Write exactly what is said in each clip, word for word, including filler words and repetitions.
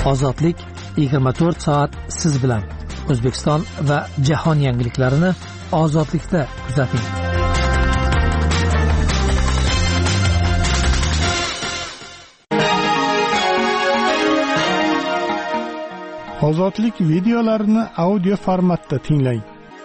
Ozodlik yigirma to'rt soat siz bilan. O'zbekiston va jahon yangiliklarini Ozodlikda kuzating. Ozodlik videolarini audio formatda tinglang.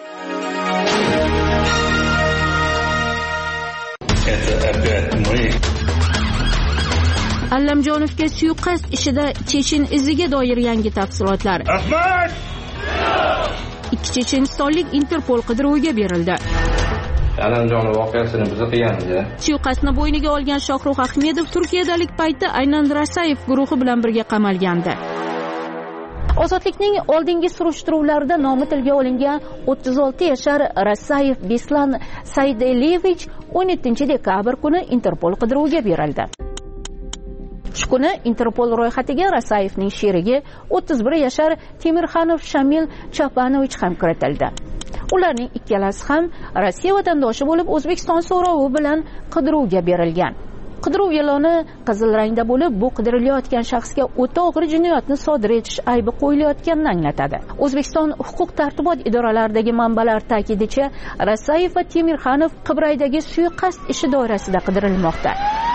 Allamjonovga suiqasd ishida Chechen iziga doir yangi tafsilotlar. Ahmad! Ikki chechenistonlik Interpol qidiruviga berildi. Allamjonov voqeasini biz qilganmiz. Suiqasdni bo'yniga olgan Shohrux Ahmedov Turkiyadalik paytda aynan Rasayev guruhi bilan birga qamalgandi. Ozodlikning oldingi surishtiruvlarida nomi tilga olingan o'ttiz olti yashar Rasayev Beslan Saydelevich o'n yettinchi dekabr kuni Interpol qidiruviga berildi. Shu kuni Interpol ro'yxatiga Rasayevning sherigi o'ttiz bir yashar Temirxanov Shamil Chapanovich ham kiritildi. Ularning ikkalasi ham Rossiya vatandoshi bo'lib, O'zbekiston so'rovi bilan qidiruvga berilgan. Qidiruv e'loni qizil rangda bo'lib, bu qidirilayotgan shaxsga o'ta og'ir jinoyatni sodir etish aybi qo'yilayotganini anglatadi. O'zbekiston huquq-tartibot idoralaridagi manbalar ta'kidicha, Rasayev va Temirxanov Qibraydagi suiqasd ishi doirasida qidirilmoqda.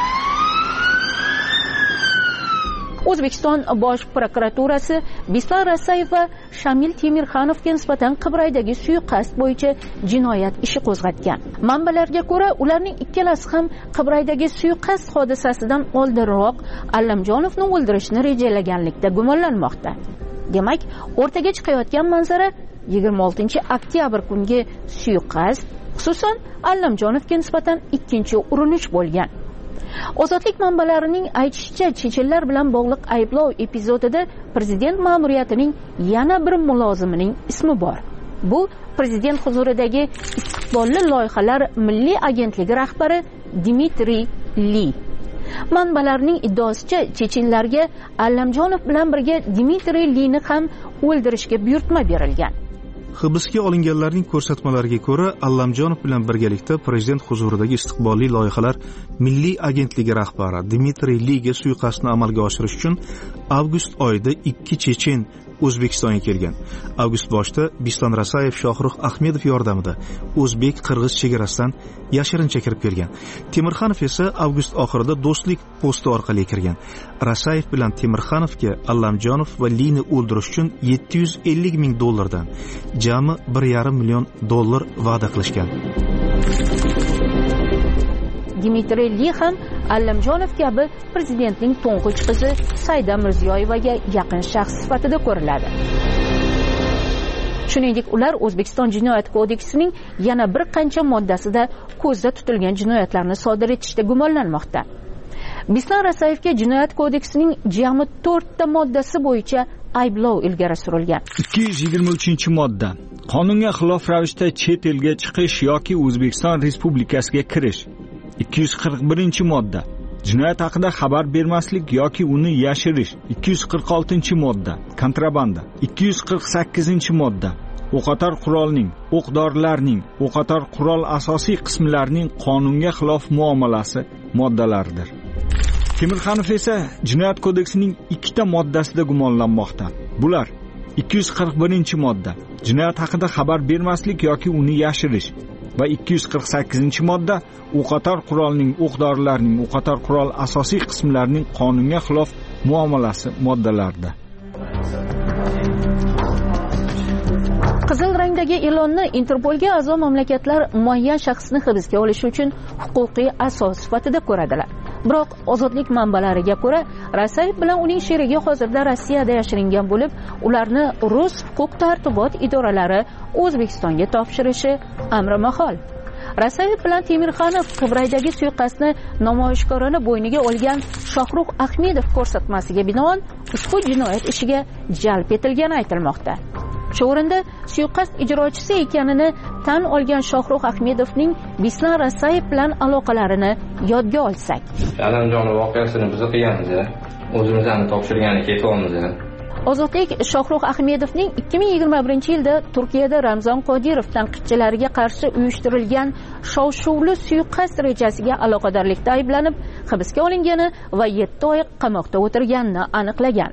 O'zbekiston Bosh prokuraturasi Beslan Rasayev va Shamil Temirxanovga nisbatan Qibraydagi suiqasd bo'yicha jinoyat ishi qo'zg'atgan. Manbalarga ko'ra, ularning ikkalasi ham Qibraydagi suiqasd hodisasidan oldinroq Allamjonovni o'ldirishni rejalaganlikda gumonlanmoqda. Demak, o'rtaga chiqayotgan manzara yigirma oltinchi oktyabr kungi suiqasd, xususan Allamjonovga nisbatan ikkinchi urinish bo'lgan. Ozodlik manbalarining aytishicha, chechenlar bilan bog'liq ayblov epizodida prezident ma'muriyatining yana bir mulozimining ismi bor. Bu prezident huzuridagi istiqbolli loyihalar milliy agentligi rahbari Dmitriy Li. Manbalarning iddaosicha, chechenlarga Allamjonov bilan birga Dmitriy Lini ham o'ldirishga buyurtma berilgan. Hibsga olinganlarning ko'rsatmalariga ko'ra, Allamjonov bilan birgalikda prezident huzuridagi istiqbolli loyihalar milliy agentligi rahbari Dmitriy Liga suiqasdni amalga oshirish uchun avgust oyida ikki chechen O'zbekistonga kelgan. Avgust boshida Beslan Rasayev Shohrux Ahmedov yordamida o'zbek-qirg'iz chegarasidan yashirincha kirib kelgan. Temirxanov esa avgust oxirida do'stlik posti orqali kirgan. Rasayev bilan Temirxanovga Allamjonov va Lini o'ldirish uchun yetti yuz ellik ming dollardan jami bir yarim million dollar va'da qilishgan. Dmitriy Li ham Allamjonov kabi prezidentning to'ng'ich qizi Saida Mirziyoyevaga yaqin shaxs sifatida ko'riladi. Shuningdek, ular O'zbekiston Jinoyat kodeksining yana bir qancha moddasida ko'zda tutilgan jinoyatlarni sodir etishda gumonlanmoqda. Beslan Rasayevga Jinoyat kodeksining jami to'rtta moddasi bo'yicha ayblov ilgari surilgan. ikki yuz yigirma uchinchi modda. Qonunga xilof ravishda chet elga chiqish yoki O'zbekiston Respublikasiga kirish. ikki yuz qirq birinchi modda. Jinoyat haqida xabar bermaslik yoki uni yashirish. ikki yuz qirq oltinchi modda. Kontrabanda. ikki yuz qirq sakkizinchi modda. O'qotar qurolning, o'q-dorilarning, o'qotar qurol asosiy qismlarining qonunga xilof muomalasi moddalaridir. Temirxanov esa Jinoyat kodeksining ikkita moddasida gumonlanmoqda. Bular: ikki yuz qirq birinchi modda. Jinoyat haqida xabar bermaslik yoki uni yashirish va ikki yuz qirq sakkizinchi modda o'qotar qurolning, o'q-dorilarning, o'qotar qurol asosiy qismlarining qonunga xilof muomalasi moddalarida. Qizil rangdagi e'lonni Interpolga a'zo mamlakatlar muayyan shaxsni hibsga olish uchun huquqiy asos sifatida ko'radilar. Biroq ozodlik manbalariga ko'ra, Rasayev bilan uning sherigi hozirda Rossiyada yashiringan bo'lib, ularni rus huquq-tartibot idoralari O'zbekistonga topshirishi amri mahol. Rasayev bilan Temirxanov Qibraydagi suiqasdni namoyishkorona bo'yniga olgan Shohrux Ahmedov ko'rsatmasiga binoan ushbu jinoyat ishiga jalb etilgani aytilmoqda. Shu o'rinda suiqasd ijrochisi ekanini tan olgan Shohrux Ahmedovning Beslan Rasayev bilan aloqalarini yodga olsak. Allamjonov voqeasini biz qilganmiz. O'zimizdan topshirgani ketyapmiz. Ozodlik Shohrux Ahmedovning ikki ming yigirma birinchi yilda Turkiyada Ramzon Qodirov tanqidchilariga qarshi uyushtirilgan shov-shuvli suiqasd rejasiga aloqadorlikda ayblanib hibsga olingani va yetti oy qamoqda o'tirganini aniqlagan.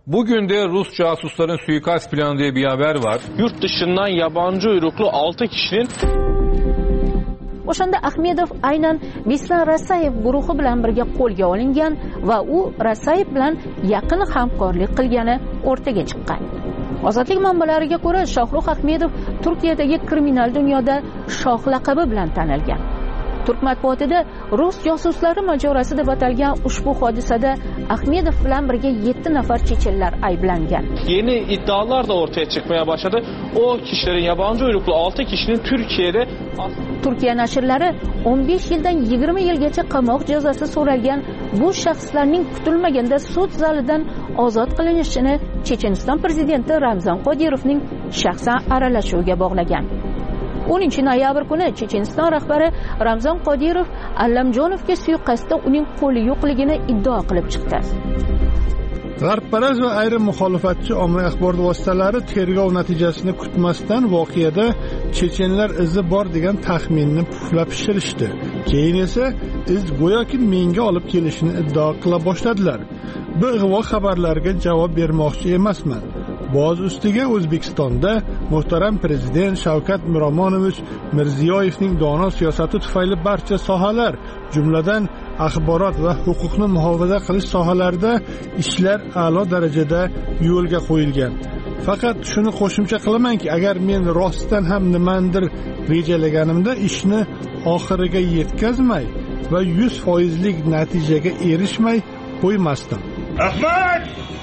Bugün de Rus casusların suikast planı diye bir haber var. Yurt dışından yabancı uyruklu altı kişinin O'shanda Ahmedov aynan Bislan Rasayev guruhi bilan birga qo'lga olingan va u Rasayev bilan yaqin hamkorlik qilgani o'rtaga chiqqan. Ozodlik manbalariga ko'ra, Shohrux Ahmedov Turkiyadagi kriminal dunyoda shoh laqabi bilan tanilgan. Turk matbuotida Rus josuslari majorasi deb atalgan ushbu hodisada Ahmedov bilan birga yetti nafar chechenlar ayblangan. Yeni iddialar da ortaya çıkmaya başladı. O kişilerin yabancı uyruklu altı kişinin Türkiye'de Turkiya nashrlari o'n besh yildan yigirma yilgacha qamoq jazosi so'ralgan bu shaxslarning kutilmaganda sud zalidan ozod qilinishini Checheniston prezidenti Ramzan Qodirovning shaxsan aralashuviga bog'lagan. o'ninchi noyabr kuni Checheniston rahbari Ramzan Qodirov Allamjonovga suiqasdda uning qo'li yo'qligini iddao qilib chiqdi. G'arbparast va ayrim muxolifatchi ommaviy axborot vositalari tergov natijasini kutmasdan voqeada chechenlar izi bor degan taxminni puflab pishirishdi. Keyin esa iz go'yoki menga olib kelishini iddao qila boshladilar. Bu ig'vo xabarlarga javob bermoqchi emasman. Boz ustiga O'zbekistonda muhtaram prezident Shavkat Miromonovich Mirziyoyevning dono siyosati tufayli barcha sohalar, jumladan axborot va huquqni muhofaza qilish sohalarida ishlar a'lo darajada yo'lga qo'yilgan. Faqat shuni qo'shimcha qilamanki, agar men rostdan ham nimandir rejalaganimda ishni oxiriga yetkazmay va yuz foizlik natijaga erishmay qo'ymasdim. Ahmad!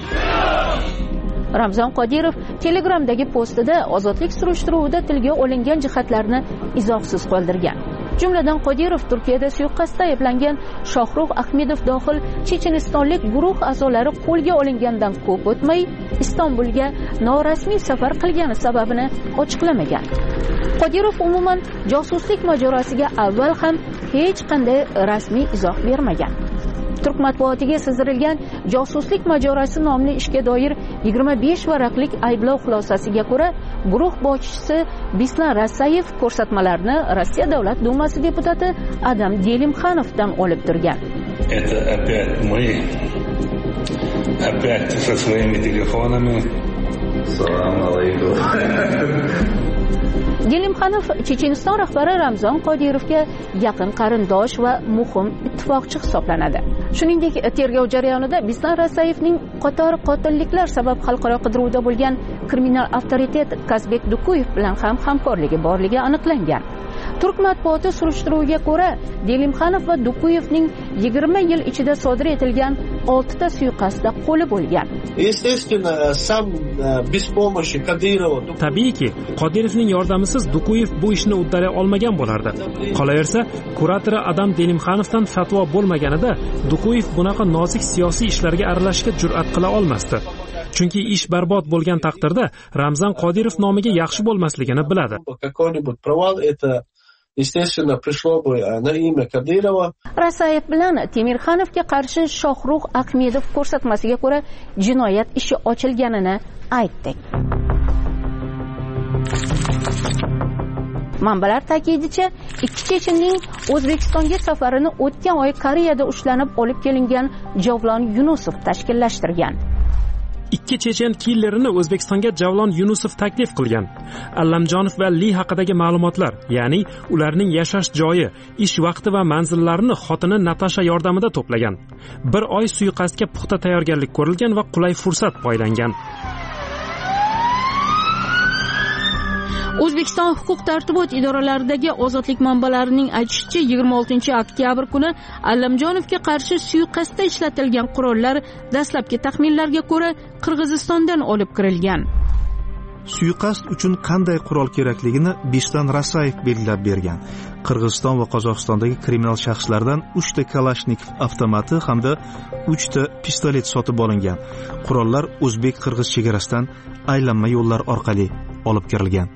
Ramzan Qodirov Telegramdagi postida ozodlik surishtiruvida tilga olingan jihatlarni izohsiz qoldirgan. Jumladan Qodirov Turkiyada suiqasdda ayblangan Shohrux Ahmedov dohil chechenistonlik guruh a'zolari qo'lga olingandan ko'p o'tmay Istanbulga norasmiy safar qilgani sababini ochiqlamagan. Qodirov umuman josuslik mojarosiga avval ham hech qanday rasmiy izoh bermagan. Turk matbuotiga sizdirilgan josuslik mojarosi nomli ishga doir yigirma besh varaqlik ayblov xulosasiga ko'ra, guruh boshchisi Bislan Rasayev ko'rsatmalarni Rossiya Davlat Dumasi deputati Adam Delimxanovdan olib turgan. Это опять мы. Опять со своими телефонами. Салам алейкум. Delimxanov Checheniston rahbari Ramzan Qodirovga yaqin qarindosh va muhim ittifoqchi hisoblanadi. Shuningdek, tergov jarayonida Bislan Rasayevning qator qotilliklar sabab xalqaro qidiruvda bo'lgan kriminal avtoritet Kazbek Dukuyev bilan ham hamkorligi borligi aniqlangan. Turk matbuoti surishtiruviga ko'ra, Delimxanov va Dukuyevning yigirma yil ichida sodir etilgan oltita suiqasdda qo'li bo'lgan. Tabiiyki, Qodirovning yordamisiz Dukuyev bu ishni uddalay olmagan bo'lardi. Qolaversa, kuratori Adam Delimxanovdan fatvo bo'lmaganida Dukuyev bunaqa nozik siyosiy ishlarga aralashishga jur'at qila olmasdi. Chunki ish barbod bo'lgan taqdirda Ramzan Qodirov nomiga yaxshi bo'lmasligini biladi. Естественно, пришло бы на имя Кадырова. Rasayev bilan Temirxanovga qarshi Shohrux Ahmedov ko'rsatmasiga ko'ra jinoyat ishi ochilganini aytdik. Manbalar ta'kidicha, ikki chechenning O'zbekistonga safarini o'tgan oy Koreyada ushlanib olib kelingan Javlon Yunusov tashkillashtirgan. Ikki chechen killerini O'zbekistonga Javlon Yunusov taklif qilgan. Allamjonov va Li haqidagi ma'lumotlar, ya'ni ularning yashash joyi, ish vaqti va manzillarini xotini Natasha yordamida to'plagan. Bir oy suiqasdga puxta tayyorgarlik ko'rilgan va qulay fursat poylangan. O'zbekiston huquq-tartibot idoralaridagi ozodlik manbalarining aytishicha, yigirma oltinchi oktyabr kuni Allamjonovga qarshi suiqasdda ishlatilgan qurollar dastlabki taxminlarga ko'ra Qirg'izistondan olib kirilgan. Suiqasd uchun qanday qurol kerakligini Bislan Rasayev belgilab bergan. Qirg'iziston va Qozog'istondagi kriminal shaxslardan uchta Kalashnikov avtomati hamda uchta pistolet sotib olingan. Qurollar o'zbek-qirg'iz chegarasidan aylanma yo'llar orqali olib kirilgan.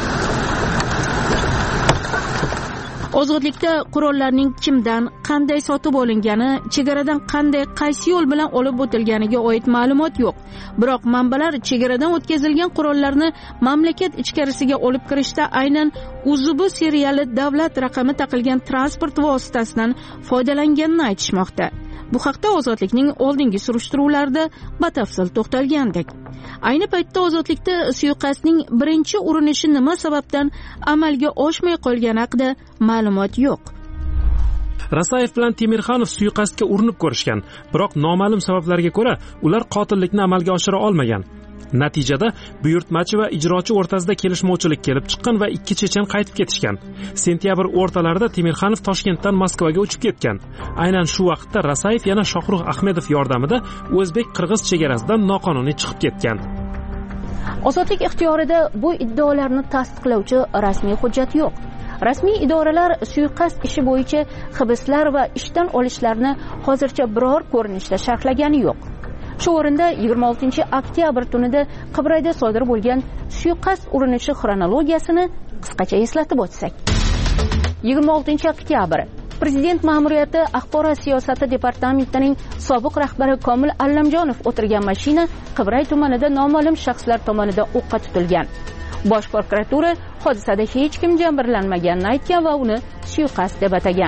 Ozodlikda qurollarning kimdan, qanday sotib olingani, chegaradan qanday, qaysi yo'l bilan olib o'tilganiga oid ma'lumot yo'q. Biroq manbalar chegaradan o'tkazilgan qurollarni mamlakat ichkarisiga olib kirishda aynan Uzubu seriyali davlat raqami taqilgan transport vositasidan foydalanganini aytishmoqda. Bu haqda Ozodlikning oldingi surishtiruvlarida batafsil to'xtalgandik. Ayni paytda Ozodlikda suiqasdning birinchi urinishi nima sababdan amalga oshmay qolgani haqida ma'lumot yo'q. Rasayev bilan Temirxanov suiqasdga urinib ko'rishgan, biroq noma'lum sabablarga ko'ra ular qotillikni amalga oshira olmagan. Natijada buyurtmachi va ijrochi o'rtasida kelishmovchilik kelib chiqqan va ikki chechen qaytib ketishgan. Sentyabr o'rtalarida Temirxanov Toshkentdan Moskvaga uchib ketgan. Aynan shu vaqtda Rasayev yana Shohrux Ahmedov yordamida o'zbek-qirg'iz chegarasidan noqonuniy chiqib ketgan. Ozodlik ixtiyorida bu iddaolarni tasdiqlovchi rasmiy hujjat yo'q. Rasmiy idoralar suiqasd ishi bo'yicha hibslar va ishdan olishlarni hozircha biror ko'rinishda sharhlagani yo'q. Shu o'rinda yigirma oltinchi oktyabr tunida Qibrayda sodir bo'lgan suiqasd urinishi xronologiyasini qisqacha eslatib o'tsak. yigirma oltinchi oktyabr Prezident ma'muriyati axborot siyosati departamentining sobiq rahbari Komil Allamjonov o'tirgan mashina Qibray tumanida noma'lum shaxslar tomonidan o'qqa tutilgan. Bosh prokuratura hodisada hech kim jabrlanmaganini aytgan va uni suiqasd deb atagan.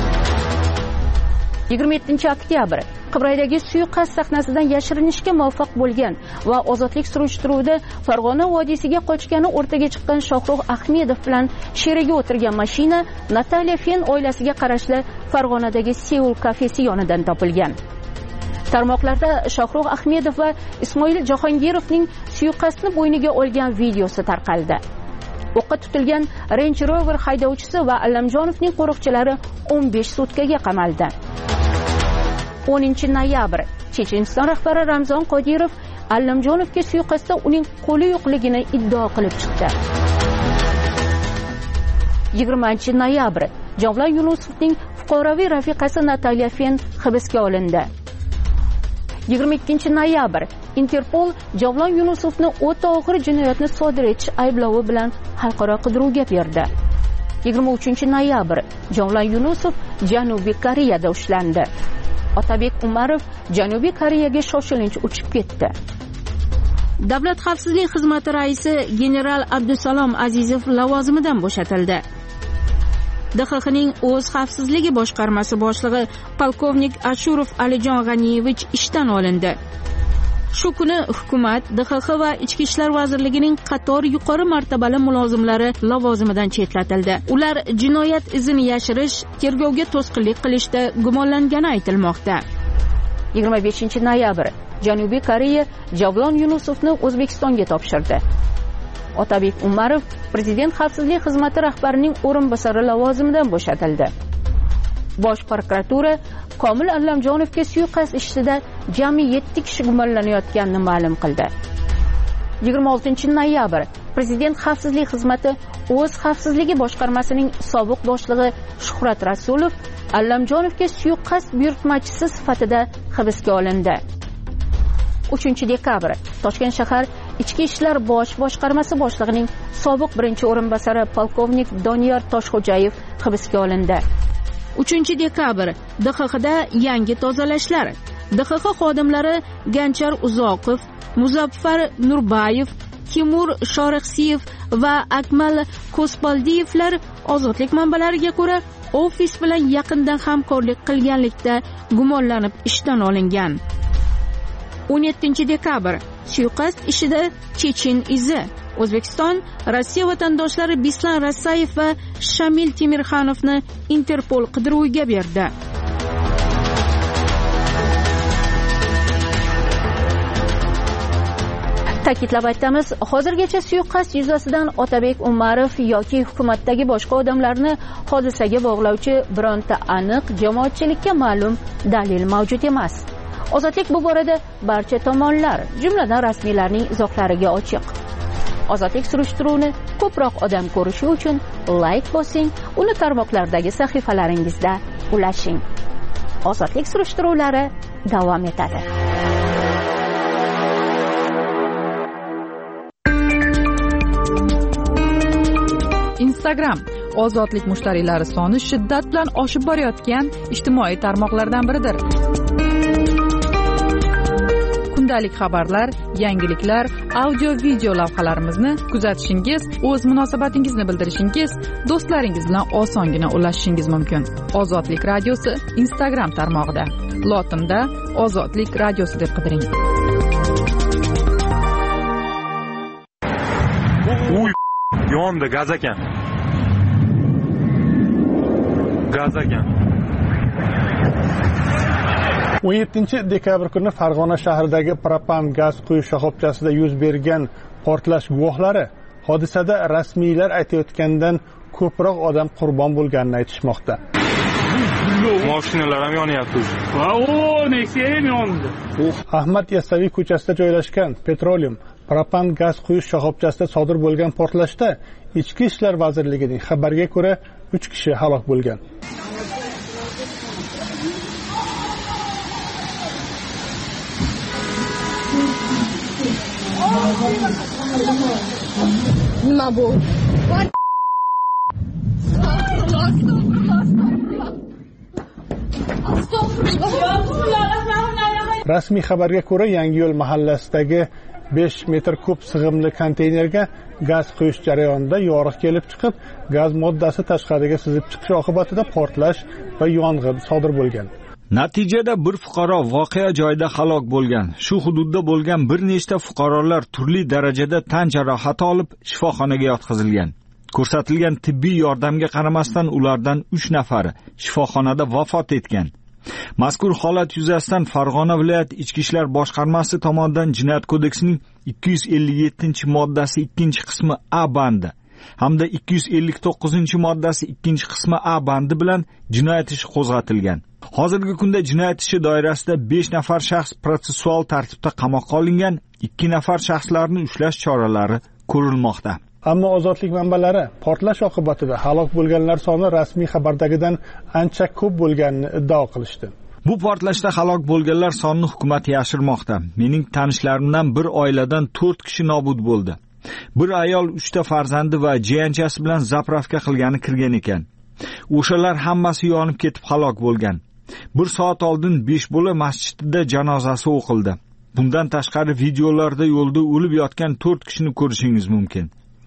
yigirma yettinchi oktyabr Qibraydagi suiqasd sahnasidan yashirinishga muvaffaq bo'lgan va ozodlik surishtiruvida Farg'ona vodiysiga qochgani o'rtaga chiqqan Shohrux Ahmedov bilan sherigi o'tirgan mashina Nataliya Fen oilasiga qarashli Farg'onadagi Seul kafesi yonidan topilgan. Tarmoqlarda Shohrux Ahmedov va Ismoil Jahongirovning suiqasdni bo'yniga olgan videosi tarqaldi. O'qqa tutilgan Range Rover haydovchisi va Allamjonovning qo'riqchilari o'n besh sutkaga qamaldi. o'ninchi noyabr Checheniston rahbari Ramzon Qodirov Allamjonovga suiqasdda uning qo'li yo'qligini iddao qilib chiqdi. yigirmanchi noyabr Javlon Yunusovning fuqaroviy rafiqasi Nataliya Fen hibsga olindi. yigirma ikkinchi noyabr Interpol Javlon Yunusovni o'ta og'ir jinoyatni sodir etish ayblovi bilan xalqaro qidiruvga berdi. yigirma uchinchi noyabr Javlon Yunusov Janubiy Koreyada ushlandi. Otabek Umarov Janubiy Koreyaga shoshilinch uchib ketdi. Davlat xavfsizlik xizmati raisi general Abdusalom Azizov lavozimidan bo'shatildi. D X Xning o'z xavfsizligi boshqarmasi boshlig'i polkovnik Ashurov Alijon G'aniyevich ishdan olindi. Shu kuni hukumat D X X va Ichki ishlar vazirligining qator yuqori martabali mulozimlari lavozimidan chetlatildi. Ular jinoyat izini yashirish, tergovga to'sqinlik qilishda gumonlangani aytilmoqda. yigirma beshinchi noyabr Janubiy Koreya Javlon Yunusovni O'zbekistonga topshirdi. Otabek Umarov Prezident xavfsizlik xizmati rahbarining o'rinbosari lavozimidan bo'shatildi. Bosh prokuratura Komil Allamjonovga suiqasd ishida jami yetti kishi gumonlanayotganini ma'lum qildi. yigirma oltinchi noyabr Prezident xavfsizlik xizmati o'z xavfsizligi boshqarmasining sobiq boshlig'i Shuhrat Rasulov Allamjonovga suiqasd buyurtmachisi sifatida hibsga olindi. uchinchi dekabr Toshkent shahar Ichki ishlar bosh boshqarmasi boshlig'ining sobiq birinchi o'rinbosari polkovnik Doniyor Toshxo'jayev hibsga olindi. uchinchi dekabr D X Xda yangi tozalashlar. D X X xodimlari Ganchar Uzoqov, Muzaffar Nurbayev, Timur Shorixsiyev va Akmal Ko'spaldiyevlar ozodlik manbalariga ko'ra ofis bilan yaqindan hamkorlik qilganlikda gumonlanib ishdan olingan. o'n yettinchi dekabr suiqasd ishida Chechen izi. O'zbekiston Rossiya vatandoshlari Bislan Rasayev va Shamil Temirxanovni Interpol qidiruviga berdi. Ta'kidlab aytamiz, hozirgacha suiqasd yuzasidan Otabek Umarov yoki hukumatdagi boshqa odamlarni hodisaga bog'lovchi bironta aniq jamoatchilikka ma'lum dalil mavjud emas. Ozodlik bu borada barcha tomonlar, jumladan rasmiylarning izohlariga ochiq. Ozodlik surishtiruvini ko'proq odam ko'rishi uchun like bosing, uni tarmoqlardagi sahifalaringizda ulashing. Ozodlik surishtiruvlari davom etadi. Instagram ozodlik mushtariylari soni shiddat bilan oshib borayotgan ijtimoiy tarmoqlardan biridir. Kundalik xabarlar, yangiliklar, audio video lavhalarimizni kuzatishingiz, o'z munosabatingizni bildirishingiz, do'stlaringiz bilan osongina ulashishingiz mumkin. Ozodlik radiosi Instagram tarmog'ida. lotinda ozodlik radiosi deb qidiring. Uy, yondi gaz ekan. Gaz ekan. o'n yettinchi dekabr kuni Farg'ona shahridagi propan gaz quyish shoxobchasida yuz bergan portlash guvohlari hodisada rasmiylar aytayotgandan ko'proq odam qurbon bo'lganini aytishmoqda. Mashinalar ham yonyapti. Va o, Nexia ham yondi. Ahmad Yasaviy ko'chasida joylashgan Petroleum propan gaz quyish shoxobchasida sodir bo'lgan portlashda Ichki ishlar vazirligining xabariga ko'ra uch kishi halok bo'lgan. Nima bu? Rasmiy xabarga ko'ra, Yangiyo'l mahallasidagi besh metr kub sig'imli konteynerga gaz quyish jarayonida yoriq kelib chiqib, gaz moddasi tashqariga sizib chiqishi oqibatida portlash va yong'in sodir bo'lgan. Natijada bir fuqaro voqea joyida halok bo'lgan. Shu hududda bo'lgan bir nechta fuqarolar turli darajada tan jarohati olib shifoxonaga yotqizilgan. Ko'rsatilgan tibbiy yordamga qaramasdan ulardan uch nafari shifoxonada vafot etgan. Mazkur holat yuzasidan Farg'ona viloyat Ichki ishlar boshqarmasi tomonidan Jinoyat kodeksining ikki yuz ellik yettinchi moddasi ikkinchi qismi A bandi hamda ikki yuz ellik to'qqizinchi moddasi ikkinchi qismi A bandi bilan jinoyat ishi qo'zg'atilgan. Hozirgi kunda jinoyat ishi doirasida besh nafar shaxs protsessual tartibda qamoqqa olingan, ikki nafar shaxslarni ushlash choralari ko'rilmoqda. Ammo ozodlik manbalari portlash oqibatida halok bo'lganlar soni rasmiy xabardagidan ancha ko'p bo'lganini iddao qilishdi. Bu portlashda halok bo'lganlar sonini hukumat yashirmoqda. Mening tanishlarimdan bir oiladan to'rt kishi nobud bo'ldi. Bir ayol uchta farzandi va jiyanchasi bilan zapravka qilgani kirgan ekan. O'shalar hammasi yonib ketib halok bo'lgan. Bir soat oldin besh bo'la masjidida janozasi o'qildi. Bundan tashqari videolarda yo'lda o'lib yotgan to'rt kishini ko'rishingiz mumkin.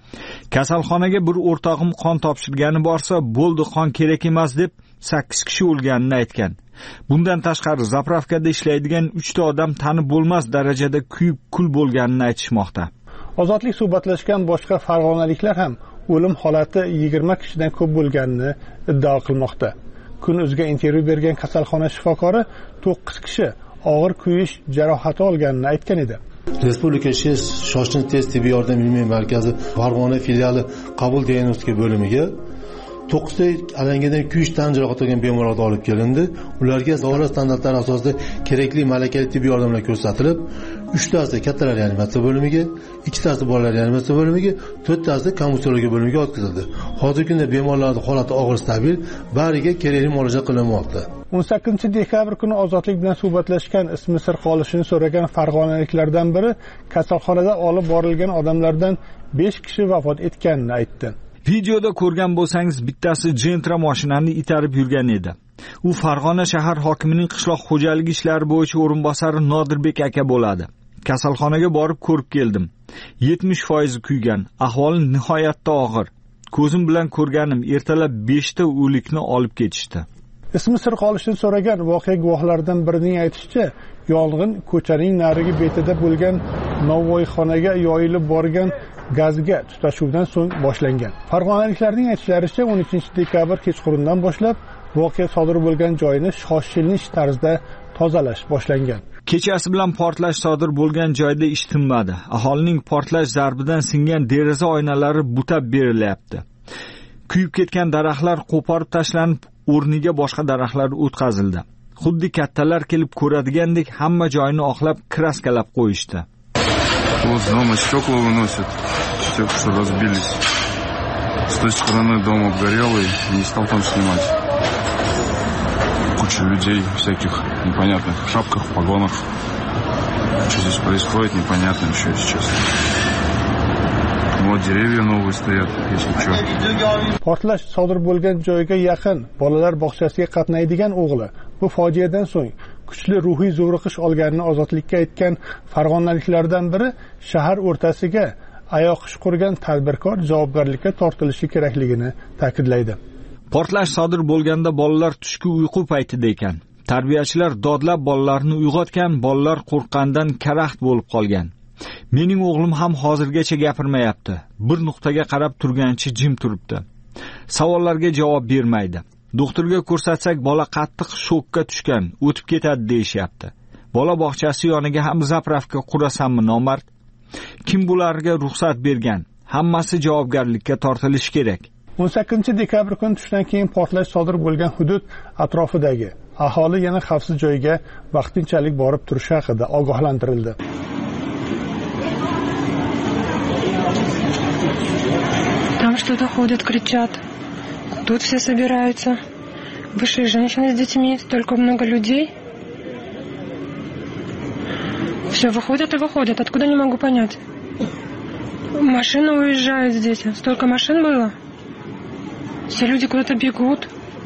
Kasalxonaga bir o'rtog'im qon topshirgani borsa, bo'ldi qon kerak emas deb sakkiz kishi o'lganini aytgan. Bundan tashqari zapravkada ishlaydigan uchta odam tanib bo'lmas darajada kuyib kul bo'lganini aytishmoqda. Ozodlik suhbatlashgan boshqa farg'onaliklar ham o'lim holati yigirma kishidan ko'p bo'lganini iddao qilmoqda. Kun.uzga intervyu bergan kasalxona shifokori to'qqiz kishi og'ir kuyish jarohati olganini aytgan edi. Respublika ichki shoshilinch tez tibbiy yordam ilmiy markazi Farg'ona filiali qabul diagnostika bo'limiga to'qqizta alangadan kuyish tan jarohati olgan bemorlar olib kelindi. Ularga davlat standartlari asosida kerakli malakali tibbiy yordamlar ko'rsatilib, uchtasi kattalar reanimatsiya bo'limiga, ikkitasi bolalar reanimatsiya bo'limiga, to'rttasi komissariya bo'limiga o'tkazildi. Hozirgi kunda bemorlarning holati og'ir stabil, bariga kerakli muolaja qilinmoqda. o'n sakkizinchi dekabr kuni ozodlik bilan suhbatlashgan ismi sir qolishini so'ragan farg'onaliklardan biri kasalxonada olib borilgan odamlardan besh kishi vafot etganini aytdi. Videoda ko'rgan bo'lsangiz, bittasi Gentra mashinani itarib yurgan edi. U Farg'ona shahar hokimining qishloq xo'jaligi ishlari bo'yicha o'rinbosari Nodirbek aka bo'ladi. Kasalxonaga borib ko'rib keldim. yetmish foiz kuygan, ahvoli nihoyatda og'ir. Ko'zim bilan ko'rganim, ertalab beshta o'likni olib ketishdi. Ismi sir qolishini so'ragan voqea guvohlaridan birining aytishicha, yong'in ko'chaning narigi betida bo'lgan novvoyxonaga yoyilib borgan gazga tutashuvdan so'ng boshlangan. Farg'onaliklarning aytishlaricha, o'n uchinchi dekabr kechqurundan boshlab voqea sodir bo'lgan joyni shoshilinch tarzda tozalash boshlangan. Kechasi bilan portlash sodir bo'lgan joyda ish tinmadi. Aholining portlash zarbidan singan deraza oynalari butab berilyapti. Kuyib ketgan daraxtlar qo'porib tashlanib, o'rniga boshqa daraxtlar o'tkazildi. Xuddi kattalar kelib ko'radigandek hamma joyni oqlab, kraskalab qo'yishdi. Вот дома стекла выносят, те, что разбились. С той стороны дом обгорелый, не стал там снимать. Куча людей всяких непонятных в шапках, в погонах. Что здесь происходит, непонятно еще, если честно. Вот деревья новые стоят, если что. Portlash sodir bo'lgan joyga yaqin bolalar bog'chasiga qatnaydigan o'g'li bu fojiadan so'ng kuchli ruhiy zo'riqish olganini ozodlikka aytgan farg'onaliklardan biri shahar o'rtasiga ayoq ish qurgan tadbirkor javobgarlikka tortilishi kerakligini ta'kidlaydi. Portlash sodir bo'lganda bolalar tushki uyqu paytida ekan. Tarbiyachilar dodlab bolalarni uyg'otgan, bolalar qo'rqqandan karaxt bo'lib qolgan. Mening o'g'lim ham hozirgacha gapirmayapti. Bir nuqtaga qarab turgancha jim turibdi. Savollarga javob bermaydi. Doktorga ko'rsatsak, bola qattiq shokka tushgan, o'tib ketadi deyishyapti. Bola bog'chasi yoniga ham zapravka qurasanmi nomard? Kim bularga ruxsat bergan? Hammasi javobgarlikka tortilishi kerak. o'n sakkizinchi dekabr kuni tushdan keyin portlash sodir bo'lgan hudud atrofidagi aholi yana xavfsiz joyga vaqtinchalik borib turishi haqida ogohlantirildi. Там что-то ходят, кричат. Тут все собираются. Вышли женщины с детьми, столько много людей. Все выходят и выходят. Откуда, не могу понять. Машины уезжают здесь. Столько машин было. Все люди куда-то бегут.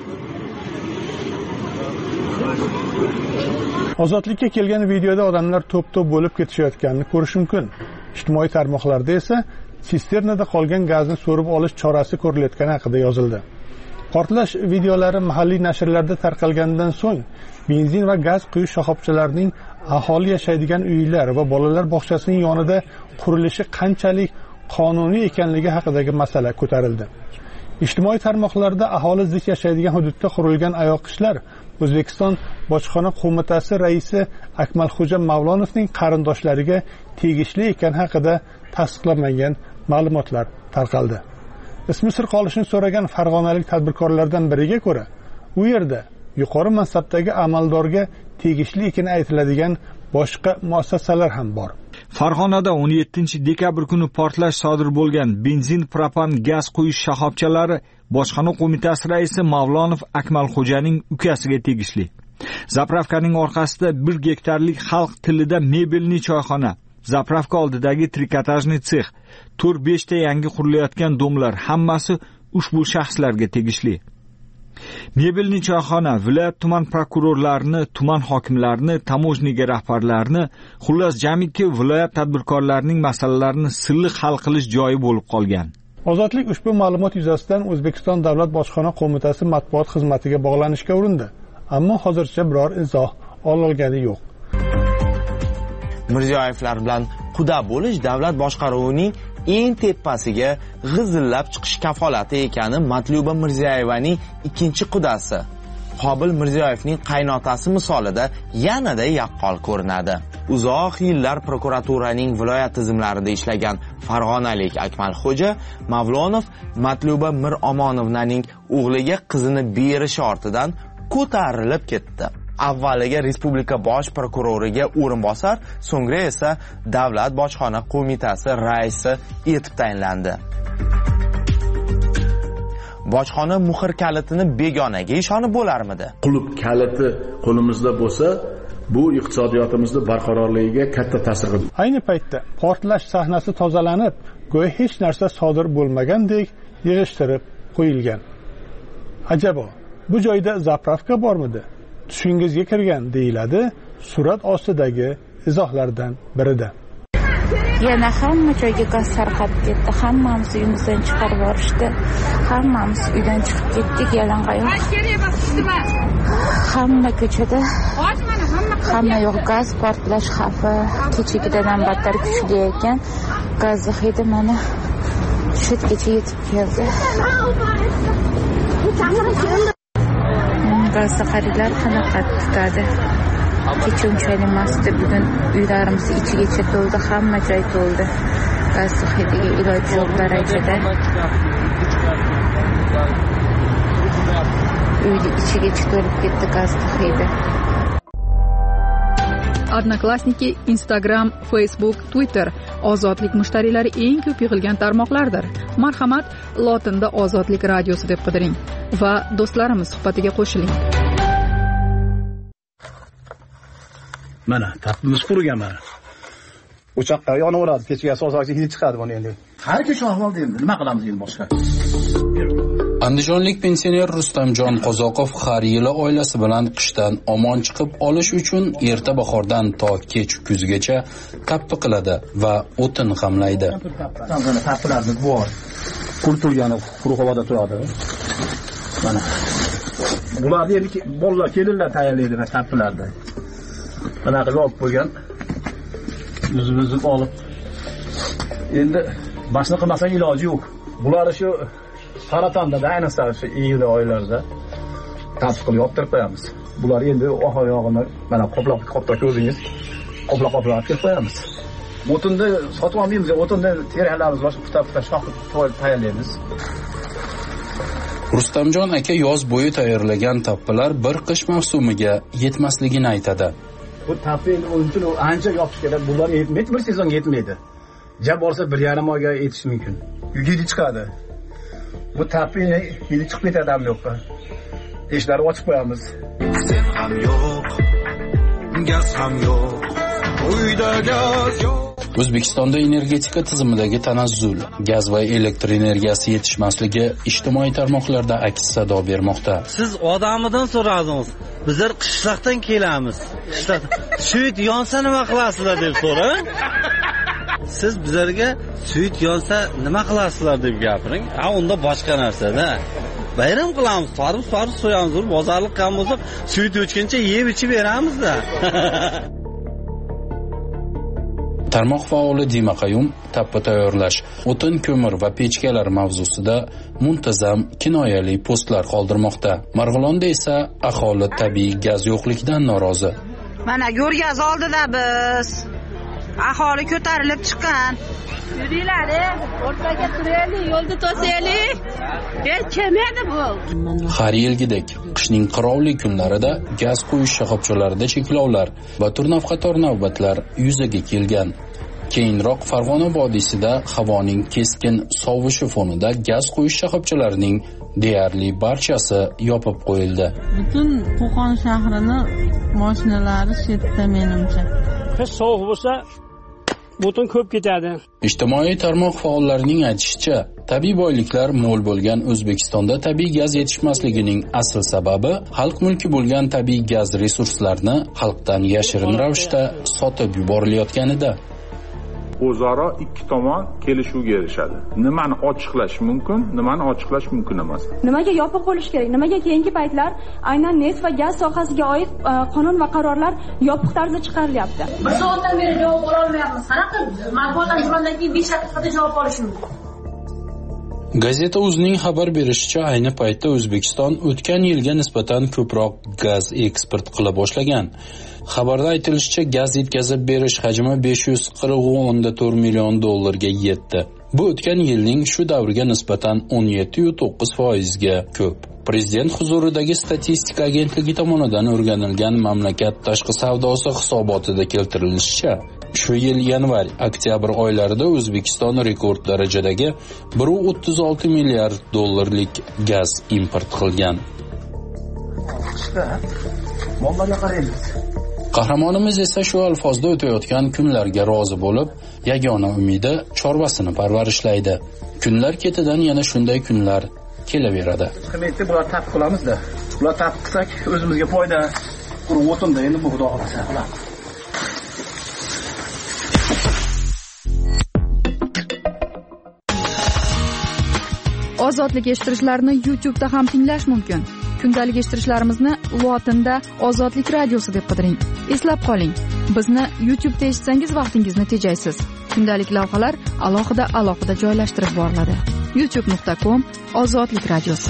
Ozodlikka kelgan videoda odamlar to'p-to'p bo'lib ketishayotganini ko'rish mumkin. Ijtimoiy tarmoqlarda esa sisternada qolgan gazni so'rib olish chorasi ko'rilayotgani haqida yozildi. Portlash videolari mahalliy nashrlarda tarqalgandan so'ng benzin va gaz quyish shoxobchalarining aholi yashaydigan uylar va bolalar bog'chasining yonida qurilishi qanchalik qonuniy ekanligi haqidagi masala ko'tarildi. Ijtimoiy tarmoqlarda aholi zich yashaydigan hududda qurilgan ayoqishlar O'zbekiston Bojxona qo'mitasi raisi Akmalxo'ja Mavlonovning qarindoshlariga tegishli ekani haqida tasdiqlanmagan ma'lumotlar tarqaldi. Ismi sir qolishini so'ragan farg'onalik tadbirkorlardan biriga ko'ra, u yerda yuqori mansabdagi amaldorga tegishli ekani aytiladigan boshqa muassasalar ham bor. Farg'onada o'n yettinchi dekabr kuni portlash sodir bo'lgan benzin, propan, gaz quyish shoxobchalari Bojxona qo'mitasi raisi Mavlonov Akmalxo'janing ukasiga tegishli. Zapravkaning orqasida bir gektarlik xalq tilida mebelli choyxona, zapravka oldidagi trikotajniy sex, to'rt besh ta yangi qurilayotgan domlar hammasi ushbu shaxslarga tegishli. Mebelli choyxona viloyat tuman prokurorlarini, tuman hokimlarini, tamojniga rahbarlarini, xullas jamiki viloyat tadbirkorlarining masalalarini silliq hal qilish joyi bo'lib qolgan. Ozodlik ushbu ma'lumot yuzasidan O'zbekiston Davlat Bojxona qo'mitasi matbuot xizmatiga bog'lanishga urindi, ammo hozircha biror izoh olingani yo'q. Mirziyoyevlar bilan quda bo'lish davlat boshqaruvining eng tepasiga g'izillab chiqish kafolati ekani Matluba Mirziyoyevaning ikkinchi qudasi Qobil Mirziyoyevning qaynotasi misolida yanada yaqqol ko'rinadi. Uzoq yillar prokuraturaning viloyat tizimlarida ishlagan farg'onalik Akmalxo'ja Mavlonov Matluba Mir Omonovnaning o'g'liga qizini berishi ortidan ko'tarilib ketdi. Avvaliga respublika bosh prokuroriga o'rinbosar, so'ngra esa davlat bojxona qo'mitasi raisi etib tayinlandi. Bojxona muhr kalitini begonaga ishonib bo'larmidi? Qulub kaliti qo'limizda bo'lsa, bu iqtisodiyotimizni barqarorligiga katta ta'sir qiladi. Ayni paytda portlash sahnasi tozalanib, go'yo hech narsa sodir bo'lmagandek yig'ishtirib qo'yilgan. Ajabo, bu joyda zapravka bormidi? Tushingizga kirgan deyiladi surat ostidagi izohlardan birida. Yana hamma joyga gaz tarqalib ketdi. Hammamiz uyimizdan chiqarib yuborishdi. Hammamiz uydan chiqib ketdik yalangoyoq. Hamma ko'chada, hamma yoq gaz, portlash xavfi kechagidan battar kuchli ekan. Gaz hidi mana shu kecha yetib keldi. Gazda xaridlar qanaqa tutadi? Kecha unchalik emasdi, bugun uylarimiz ichigacha to'ldi, hamma joy to'ldi. Gaz hidiga iloj yo'q darajada. Uyni ichigacha to'lib ketdi gaz hidi. Odnoklassniki, Instagram, Facebook, Twitter ozodlik mushtariylari eng ko'p yig'ilgan tarmoqlardir. Marhamat, lotinda Ozodlik radiosi deb qidiring va do'stlarimiz suhbatiga qo'shiling. Mana, tapimiz qurgan mana. O'choqqa yonaveradi, kechiga so'zaqchi hid chiqadi buni endi. Har kech ahvolda endi nima qilamiz endi boshqa? Andijonlik pensioner Rustamjon Qozoqov har yili oilasi bilan qishdan omon chiqib olish uchun erta bahordan to kech kuzgacha tappi qiladi va o'tin g'amlaydi. Mana tappilarni bor. Qurtilgani quruq havoda turadi. Mana bularni endi bolalar kelinlar tayyorlaydi maktablarda. Bunaqa olib qo'ygan. O'zimizni olib. Endi boshqa qilmasak iloji yo'q. Bular shu saratonda, ayniqsa shu iyul oylarida tasdiq qilib yoptirib qo'yamiz. Bular endi oxoyog'ini mana qoplab qoplab ko'rdingiz. Qoplab qoplab kelib qo'yamiz. O'tinni sotib olmaymiz, o'tinni terhalarimiz boshqa puta-puta shoh tayyorlaymiz. Rustamjon aka yoz bo'yi tayyorlagan tappilar bir qish mavsumiga yetmasligini aytadi. Bu tapil o'yinchi ancha yopish kerak. Bular yetmaydi, bir sezonga yetmaydi. Ja borsa bir yarim oyga yetishi mumkin. Yigidi chiqadi. Bu tapil yigidi chiqib ketadi ham yo'qqa. Eshiklarni ochib qo'yamiz. Sen ham yo'q, gaz ham yo'q. Uyda gaz yo'q. O'zbekistonda energetika tizimidagi tanazzul, gaz va elektr energiyasi yetishmasligi ijtimoiy tarmoqlarda aks sado bermoqda. Siz odamidan so'radingiz. Bizlar qishloqdan kelamiz. Qishloq suyut yonsa nima qilasizlar deb so'rang. Siz bizlarga suyut yonsa nima qilasizlar deb gapiring. Ha, unda boshqa narsa-da. Bayram qilamiz, farib farib so'yamiz, bozorlik ham bo'lsa, suyut o'chguncha yeb ichib beramiz-da. Tarmoq faoli Dima Qayum tappa tayyorlash, o'tin, ko'mir va pechkalar mavzusida muntazam kinoyali postlar qoldirmoqda. Marg'ilonda esa aholi tabiiy gaz yo'qligidan norozi. Mana go'rgaz oldida biz aholi ko'tarilib chiqqan. Yuringlar, o'rtaga turaylik, yo'lda to'saylik. Ey, kim edi bu? Har yilgidek qishning qirovli kunlarida gaz quyish shoxobchalarida cheklovlar va turnavqator navbatlar yuzaga kelgan. Keyinroq Farg'ona vodiysida havoning keskin sovishi fonida gaz quyish shoxobchalarining deyarli barchasi yopib qo'yildi. Butun Qo'qon shahrini mashinalari shetda menimcha. Qish sovuq bo'lsa, butun ko'p ketadi. Ijtimoiy tarmoq faollarining aytishicha, tabiiy boyliklar mo'l bo'lgan O'zbekistonda tabiiy gaz yetishmasligining asl sababi xalq mulki bo'lgan tabiiy gaz resurslarini xalqdan yashirin ravishda sotib yuborilayotganida. O'zaro ikki tomon kelishuvga erishadi. Nimani ochiqlash mumkin, nimani ochiqlash mumkin emas. Nimaga yopiq bo'lish kerak? Nimaga keyingi paytlar aynan neft va gaz sohasiga oid qonun va qarorlar yopiq tarzda chiqarilyapti? Bir soatdan beri javob ola olmayapmiz. Qanaqa matbuot anjumandan keyin besh daqiqada javob olish mumkin? Gazeta o'zining xabar berishicha, ayni paytda O'zbekiston o'tgan yilga nisbatan ko'proq gaz eksport qila boshlagan. Xabarda aytilishicha, gaz yetkazib berish hajmi besh yuz qirq o'nda to'rt million dollarga yetdi. Bu o'tgan yilning shu davriga nisbatan o'n yetti nuqta to'qqiz foizga ko'p. Prezident huzuridagi statistika agentligi tomonidan o'rganilgan mamlakat tashqi savdosi hisobotida keltirilishicha, shu yil yanvar-oktyabr oylarida O'zbekiston rekord darajadagi bir nuqta o'ttiz olti milliard dollarlik gaz import qilgan. Qahramonimiz esa shu alfozda o'tayotgan kunlarga rozi bo'lib, yagona umidi chorvasini parvarishlaydi. Kunlar ketidan yana shunday kunlar kelaveradi. Qiymeti bular tap qilamiz-da. Bular tap qilsak o'zimizga foyda. Quruq o'tinda endi bu xudo xolasa qilamiz. Ozodlik eshittirishlarni YouTube da ham tinglash mumkin. Kundalik eshittirishlarimizni Lotinda Ozodlik radiosi deb qidiring. Eslab qoling, bizni YouTube da eshitsangiz vaqtingizni tejaysiz. Kundalik lavhalar alohida alohida joylashtirib boriladi. youtube nuqta com Ozodlik radiosi.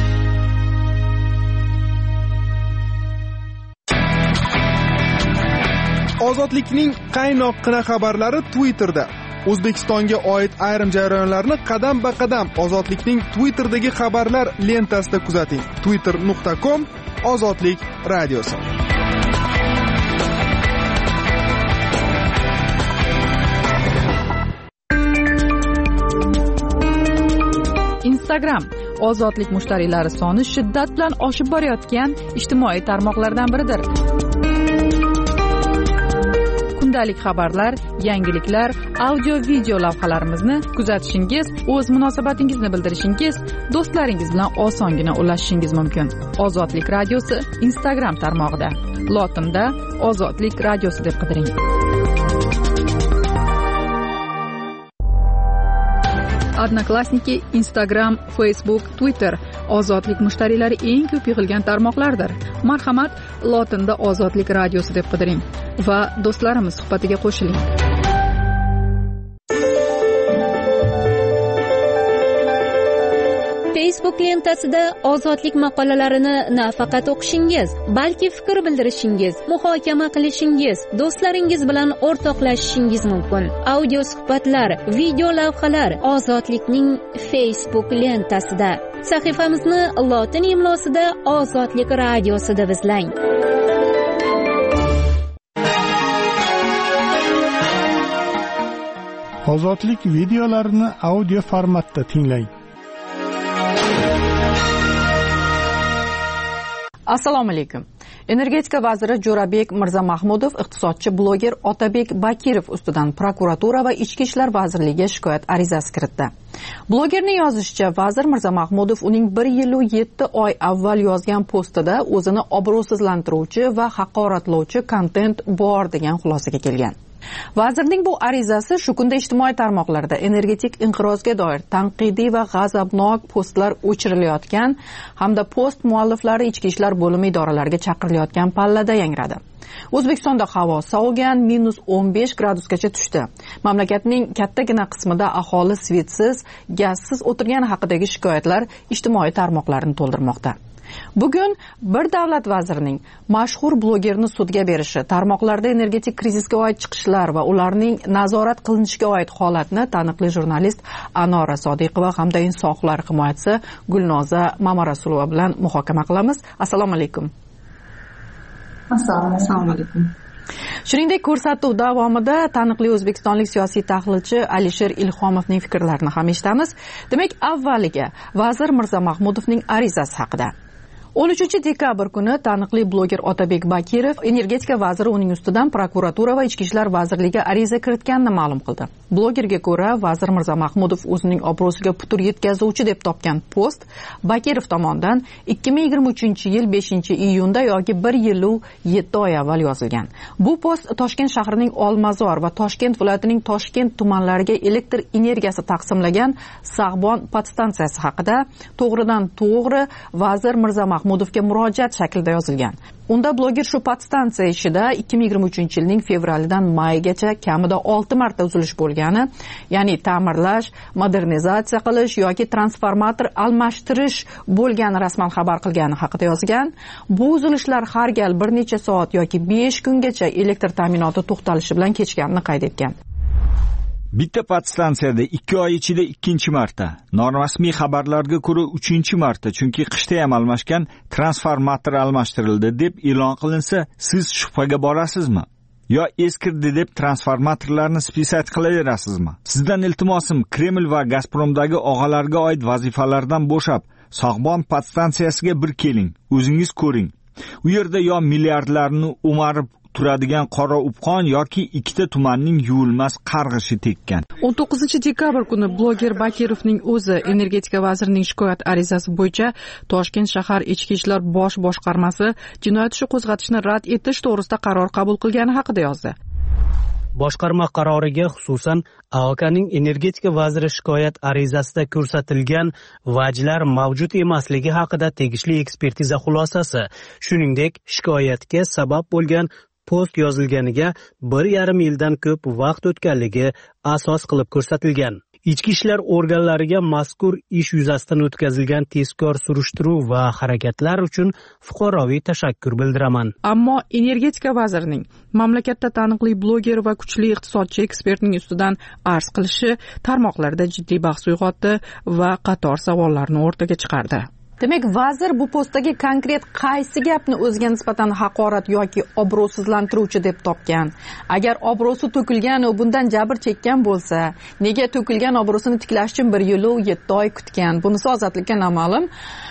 Ozodlikning qaynoqqina xabarlari Twitterda. O'zbekistonga oid ayrim jarayonlarni qadam-ba-qadam Ozodlikning Twitterdagi xabarlar lentasida kuzating. twitter nuqta com Ozodlik radiosi. Instagram ozodlik mushtariylari soni shiddat bilan oshib borayotgan ijtimoiy tarmoqlardan biridir. Kundalik xabarlar, yangiliklar, audio-video lavhalarimizni kuzatishingiz, o'z munosabatingizni bildirishingiz, do'stlaringiz bilan osongina ulashishingiz mumkin. Ozodlik radiosi Instagram tarmog'ida. Lotinda Ozodlik radiosi deb qidiring. Odnoklassniki, Instagram, Facebook, Twitter ozodlik mushtariylari eng ko'p yig'ilgan tarmoqlardir. Marhamat, lotinda ozodlik radiosi deb qidiring va do'stlarimiz suhbatiga qo'shiling. Facebook lentasida ozodlik maqolalarini nafaqat o'qishingiz, balki fikr bildirishingiz, muhokama qilishingiz, do'stlaringiz bilan o'rtoqlashishingiz mumkin. Audio suhbatlar, video lavhalar ozodlikning Facebook lentasida. Sahifamizni lotin imlosida Ozodlik radiosi deb izlang. Ozodlik videolarini audio formatda tinglang. Assalomu alaykum. Energetika vaziri Jo'rabek Mirzamahmudov iqtisodchi bloger Otabek Bakirov ustidan prokuratura va Ichki ishlar vazirligiga shikoyat arizasi kiritdi. Blogerning yozishicha, vazir Mirzamahmudov uning bir yil u yetti oy avval yozgan postida o'zini obro'sizlantiruvchi va haqoratlovchi kontent bor degan xulosaga kelgan. Vazirning bu arizasi shu kunda ijtimoiy tarmoqlarda energetik inqirozga doir tanqidiy va g'azabnok postlar o'chirilayotgan hamda post mualliflari ichki ishlar bo'limi idoralariga chaqirilayotgan pallada yangradi. O'zbekistonda havo sovigan, minus o'n besh gradusgacha tushdi. Mamlakatning kattagina qismida aholi svetsiz, gazsiz o'tirgani haqidagi shikoyatlar ijtimoiy tarmoqlarni to'ldirmoqda. Bugun bir davlat vazirining mashhur blogerni sudga berishi, tarmoqlarda energetik krizisga oid chiqishlar va ularning nazorat qilinishiga oid holatni taniqli jurnalist Anora Sodiqova hamda inson huquqlari himoyachisi Gulnoza Mamarasulova bilan muhokama qilamiz. Assalomu alaykum. Assalomu alaykum. Shuningdek, ko'rsatuv davomida taniqli o'zbekistonlik siyosiy tahlilchi Alisher Ilhomovning fikrlarini ham eshitamiz. Demak, avvaliga vazir Mirzamahmudovning arizasi haqida. o'n uchinchi dekabr kuni taniqli bloger Otabek Bakirov energetika vaziri uning ustidan prokuratura va Ichki ishlar vazirligi ariza kiritganini ma'lum qildi. Blogerga ko'ra, vazir Mirzamahmudov o'zining obro'siga putur yetkazuvchi deb topgan post Bakirov tomonidan ikki ming yigirma uchinchi yil beshinchi iyunda yoki bir yil u yetti oy avval yozilgan. Bu post Toshkent shahrining Olmazor va Toshkent viloyatining Toshkent tumanlariga elektr energiyasi taqsimlagan Sag'bon podstansiyasi haqida to'g'ridan to'g'ri vazir Mirzamahmudov Mahmudovga murojaat shaklida yozilgan. Unda bloger shu podstansiya ishida ikki ming yigirma uchinchi yilning fevralidan maygacha kamida olti marta uzilish bo'lgani, ya'ni ta'mirlash, modernizatsiya qilish yoki transformator almashtirish bo'lgani rasman xabar qilgani haqida yozgan. Bu uzilishlar har gal bir necha soat yoki besh kungacha elektr ta'minoti to'xtalishi bilan kechganini qayd etgan. Bitta podstansiyada ikki oy ichida ikkinchi marta, norasmiy xabarlarga ko'ra uchinchi marta, chunki qishda ham almashgan transformator almashtirildi deb e'lon qilinsa, siz shubhaga borasizmi? Yo eskirdi deb transformatorlarni spisat qilaverasizmi? Sizdan iltimosim, Kreml va Gazpromdagi og'alarga oid vazifalardan bo'shab, Sag'bon podstansiyasiga bir keling, o'zingiz ko'ring. U yerda yo milliardlarni o'marib turadigan qora upqon yoki ikkita tumanning yuvilmas qarg'ishi tekkan. o'n to'qqizinchi dekabr kuni bloger Bakirovning o'zi energetika vazirining shikoyat arizasi bo'yicha Toshkent shahar ichki ishlar bosh boshqarmasi jinoyat ishi qo'zg'atishni rad etish to'g'risida qaror qabul qilgani haqida yozdi. Boshqarma qaroriga xususan A O K'ning energetika vaziri shikoyat arizasida ko'rsatilgan vajlar mavjud emasligi haqida tegishli ekspertiza xulosasi, shuningdek shikoyatga sabab bo'lgan post yozilganiga bir yarim yildan ko'p vaqt o'tganligi asos qilib ko'rsatilgan. Ichki ishlar organlariga mazkur ish yuzasidan o'tkazilgan tezkor surishtiruv va harakatlar uchun fuqaroviy tashakkur bildiraman. Ammo energetika vazirining mamlakatda taniqli bloger va kuchli iqtisodchi ekspertning ustidan arz qilishi tarmoqlarda jiddiy bahs uyg'otdi va qator savollarni o'rtaga chiqardi. Demak, vazir bu postdagi konkret qaysi gapni o'ziga nisbatan haqorat yoki obro'sizlantiruvchi deb topgan? Agar obro'si to'kilgan va bundan jabr chekkan bo'lsa, nega to'kilgan obro'sini tiklash uchun bir yil u yetti oy kutgan? Bunisi ozodlikka noma'lum.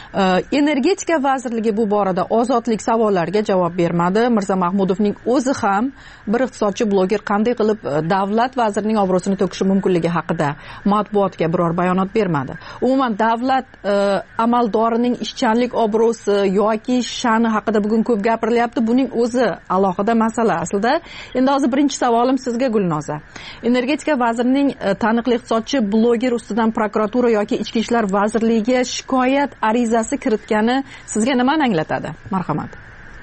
Energetika vazirligi bu borada ozodlik savollariga javob bermadi. Mirza Mahmudovning o'zi ham bir iqtisodchi bloger qanday qilib davlat vazirining obro'sini to'kishi mumkinligi haqida matbuotga biror bayonot bermadi. Umuman davlat amaldorining ishchanlik obro'si yoki sha'ni haqida bugun ko'p gapirilyapti. Buning o'zi alohida masala aslida. Endi hozir birinchi savolim sizga Gulnoza. Energetika vazirining taniqli iqtisodchi bloger ustidan prokuratura yoki ichki ishlar vazirligiga shikoyat arizasi kiritgani sizga nimani anglatadi? Marhamat.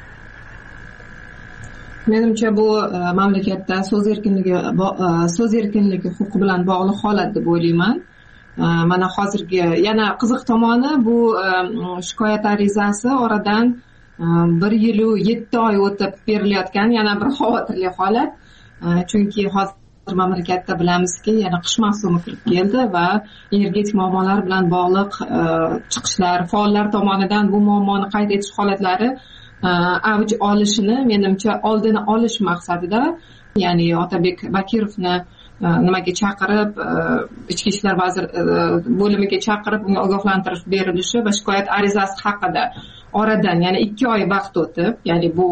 Menimcha bu mamlakatda so'z erkinligi so'z erkinligi huquqi bilan bog'liq holat deb o'ylayman. Mana hozirgi yana qiziq tomoni bu shikoyat arizasi oradan bir yil u yetti oy o'tib berilayotgan yana bir xavotirli holat. Chunki hozir mamlakatda bilamizki, yana qish mavsumi kirib keldi va energetik muammolar bilan bog'liq chiqishlar, faollar tomonidan bu muammoni qayd etish holatlari avj olishini menimcha oldini olish maqsadida, ya'ni Otabek Bakirovni nimaga chaqirib, ichki ishlar vaziri bo'limiga chaqirib unga ogohlantirish berilishi va shikoyat arizasi haqida oradan yana ikki oy vaqt o'tib, ya'ni bu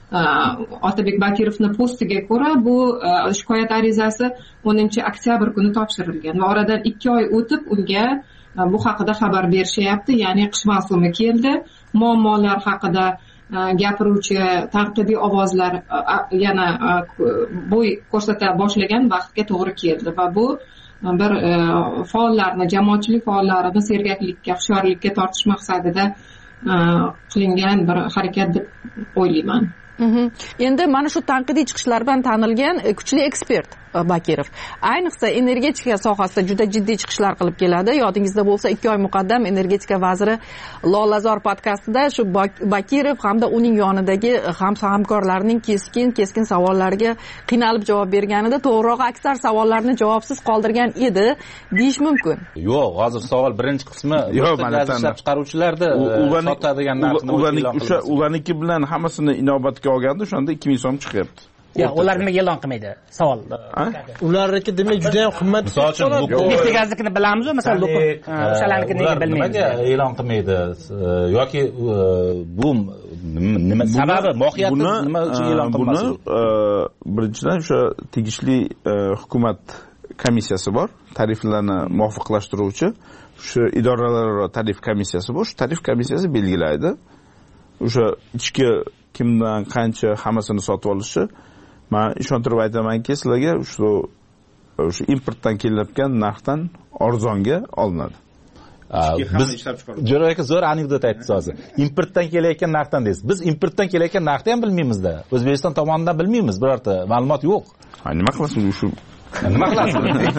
Otabek Bakirovning postiga ko'ra bu shikoyat arizasi o'ninchi oktyabr kuni topshirilgan va oradan ikki oy o'tib unga bu haqida xabar berishyapti, ya'ni qish mavsumi keldi, muammolar haqida gapiruvchi tanqidiy ovozlar yana bo'y ko'rsata boshlagan vaqtga to'g'ri keldi va bu bir faollarni, jamoatchilik faollarini sergaklikka, hushyorlikka tortish maqsadida qilingan bir harakat deb o'ylayman. Endi mana shu tanqidiy chiqishlar bilan tanilgan kuchli ekspert Bakirov ayniqsa energetika sohasida juda jiddiy chiqishlar qilib keladi. Yodingizda bo'lsa, ikki oy muqaddam energetika vaziri Lolazor podkastida shu Bakirov hamda uning yonidagi hamkorlarining keskin keskin savollariga qiynalib javob berganida, to'g'rirog'i aksar savollarni javobsiz qoldirgan edi deyish mumkin. Yo'q, hozir savol birinchi qismi gaz ishlab chiqaruvchilarda sotadigan narxni o'sha ularniki bilan hammasini inobatga olganda o'shanda ikki ming so'm chiqyapti. Ya, ular nimaga e'lon qilmaydi? Savol. Ularniki demak juda ham qimmat. Misol uchun Neftegaznikini bilamiz-ku, masalan, o'shalarnikini nega bilmaymiz? Nimaga e'lon qilmaydi? Yoki bu nima sababi, mohiyati nima uchun e'lon qilmasin? Buni birinchidan o'sha tegishli hukumat komissiyasi bor, tariflarni muvofiqlashtiruvchi, shu idoralararo tarif komissiyasi bor. Shu tarif komissiyasi belgilaydi. O'sha ichki kimdan qancha hammasini sotib olishi, men ishontirib aytamanki, sizlarga shu o'sha importdan kelayotgan narxdan arzonga olinadi. Biz Jo'ra aka zo'r anekdot aytdingiz hozir. Importdan kelayotgan narxdan deysiz. Biz importdan kelayotgan narxni ham bilmaymiz-da. O'zbekiston tomonidan bilmaymiz, birorta ma'lumot yo'q. Ha, nima qilasiz shu? Nima qilasiz?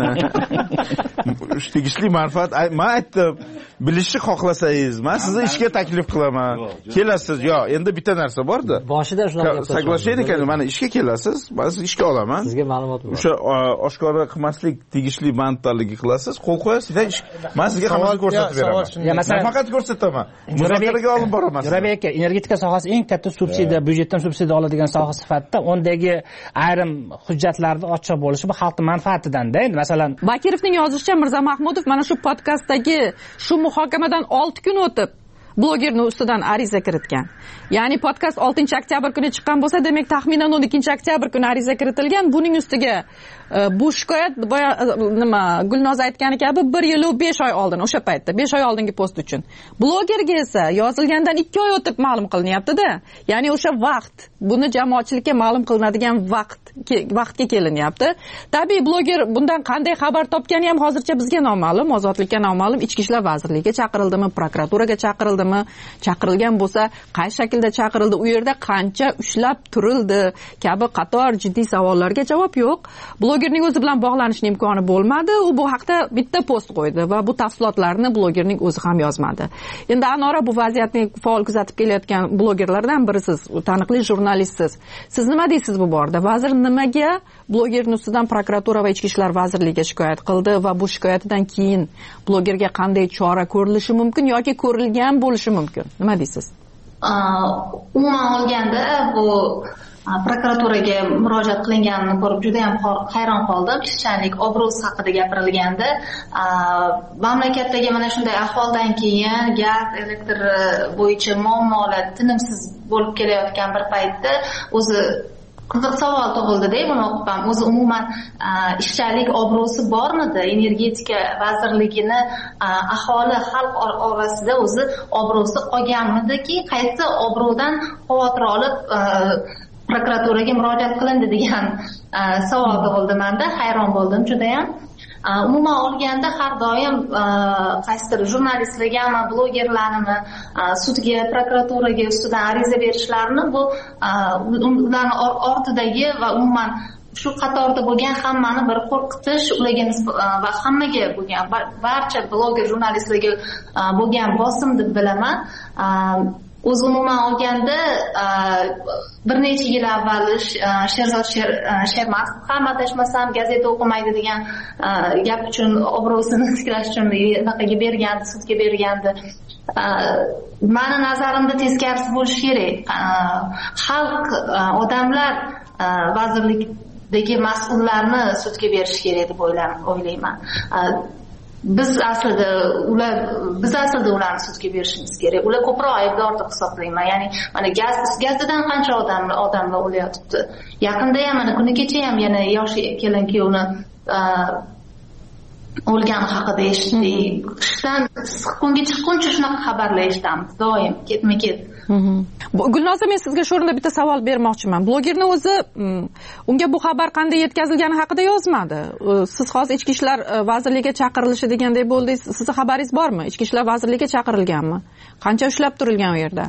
Shu tegishli manfaat, men aytdim, bilishni xohlasangiz, men sizni ishga taklif qilaman. Kelasiz, yo, endi bitta narsa bor-da. Boshida shunaqa soglashaylik ekan, mana ishga kelasiz, men sizni ishga olaman. Sizga ma'lumot bor. O'sha oshkora qilmaslik tegishli manfaatlarga qilasiz, qo'l qo'yasiz, ish. Men sizga hammasini ko'rsatib beraman. Masalan, faqat ko'rsataman. Muzokaraga olib boraman. Jo'rabek aka, energetika sohasi eng katta subsidiya, byudjetdan subsidiya oladigan soha sifatida undagi ayrim hujjatlarni ochiq bo'lishi bu xalq manfaatidan-da. Masalan, Bakirovning yozishicha, Mirza Mahmudov mana shu podkastdagi shu muhokamadan olti kun o'tib blogerning ustidan ariza kiritgan. Ya'ni podkast oltinchi oktyabr kuni chiqqan bo'lsa, demak taxminan o'n ikkinchi oktyabr kuni ariza kiritilgan. Buning ustiga bu shikoyat nima Gulnoza aytgani kabi bir yil va besh oy oldin, o'sha paytda besh oy oldingi post uchun. Blogerga esa yozilgandan ikki oy o'tib ma'lum qilinyapti-da. Ya'ni o'sha vaqt, buni jamoatchilikka ma'lum qilinadigan vaqt vaqtga kelinyapti. Tabiiy bloger bundan qanday xabar topgani ham hozircha bizga noma'lum, ozodlikka noma'lum. Ichki ishlar vazirligiga chaqirildimi, prokuraturaga chaqirildimi, chaqirilgan bo'lsa, qaysi shaklda chaqirildi, u yerda qancha ushlab turildi kabi qator jiddiy savollarga javob yo'q. Blogerning o'zi bilan bog'lanishning imkoni bo'lmadi. U bu haqda bitta post qo'ydi va bu tafsilotlarni blogerning o'zi ham yozmadi. Endi Anora, bu vaziyatni faol kuzatib kelayotgan blogerlardan birisiz, taniqli jurnalistsiz. Siz nima deysiz bu borada? Vazir nimaga blogerning ustidan prokuratura va ichki ishlar vazirligiga shikoyat qildi va bu shikoyatidan keyin blogerga qanday chora ko'rilishi mumkin yoki ko'rilgan bo'lishi mumkin? Nima deysiz? Umuman olganda bu prokuraturaga murojaat qilinganini ko'rib juda ham hayron qoldim. Ishchanlik obro'si haqida gapirilganda, mamlakatdagi mana shunday ahvoldan keyin gaz, elektr bo'yicha muammolar tinimsiz bo'lib kelayotgan bir paytda o'zi qiziq savol tug'ildi-da, buni o'qib ham o'zi umuman ishchanlik obro'si bormidi? Energetika vazirligini aholi xalq orasida o'zi obro'si qolganmidiki, qaysi obro'dan xavotir olib prokuraturaga murojaat qilindi degan savol tug'ildi menda. Hayron bo'ldim juda ham. Umuman olganda har doim qaysidir jurnalistlargami, blogerlarni sudga, prokuraturaga ustidan ariza berishlarini bu ularni ortidagi va umuman shu qatorda bo'lgan hammani bir qo'rqitish, ularga va hammaga bo'lgan barcha bloger jurnalistlarga bo'lgan bosim deb bilaman. O'zi umuman olganda bir necha yil avval Sherzod Shermatov ham adashmasam gazeta o'qimaydi degan gap uchun obro'sini tiklash uchun anaqaga bergandi, sudga bergandi. Mani nazarimda teskarisi bo'lishi kerak. Xalq, odamlar vazirlikdagi mas'ullarni sudga berish kerak deb o'ylayman. Biz aslida ular biz aslida ularni sudga berishimiz kerak. Ular ko'proq aybdor deb hisoblayman. Ya'ni mana gaz gazdan qancha odamlar odamlar o'layotibdi. Yaqinda ham mana kuni kecha ham yana yosh kelin kuyovni o'lgani haqida eshitdik. Qishdan issiqkunga chiqquncha shunaqa xabarlar eshitamiz doim, ketma-ket. Gulnoza, men sizga shu o'rinda bitta savol bermoqchiman. Blogerni o'zi unga bu xabar qanday yetkazilgani haqida yozmadi. Siz hozir Ichki ishlar vazirligiga chaqirilishi deganday bo'ldingiz. Sizning xabaringiz bormi? Ichki ishlar vazirligiga chaqirilganmi? Qancha ushlab turilgan u yerda?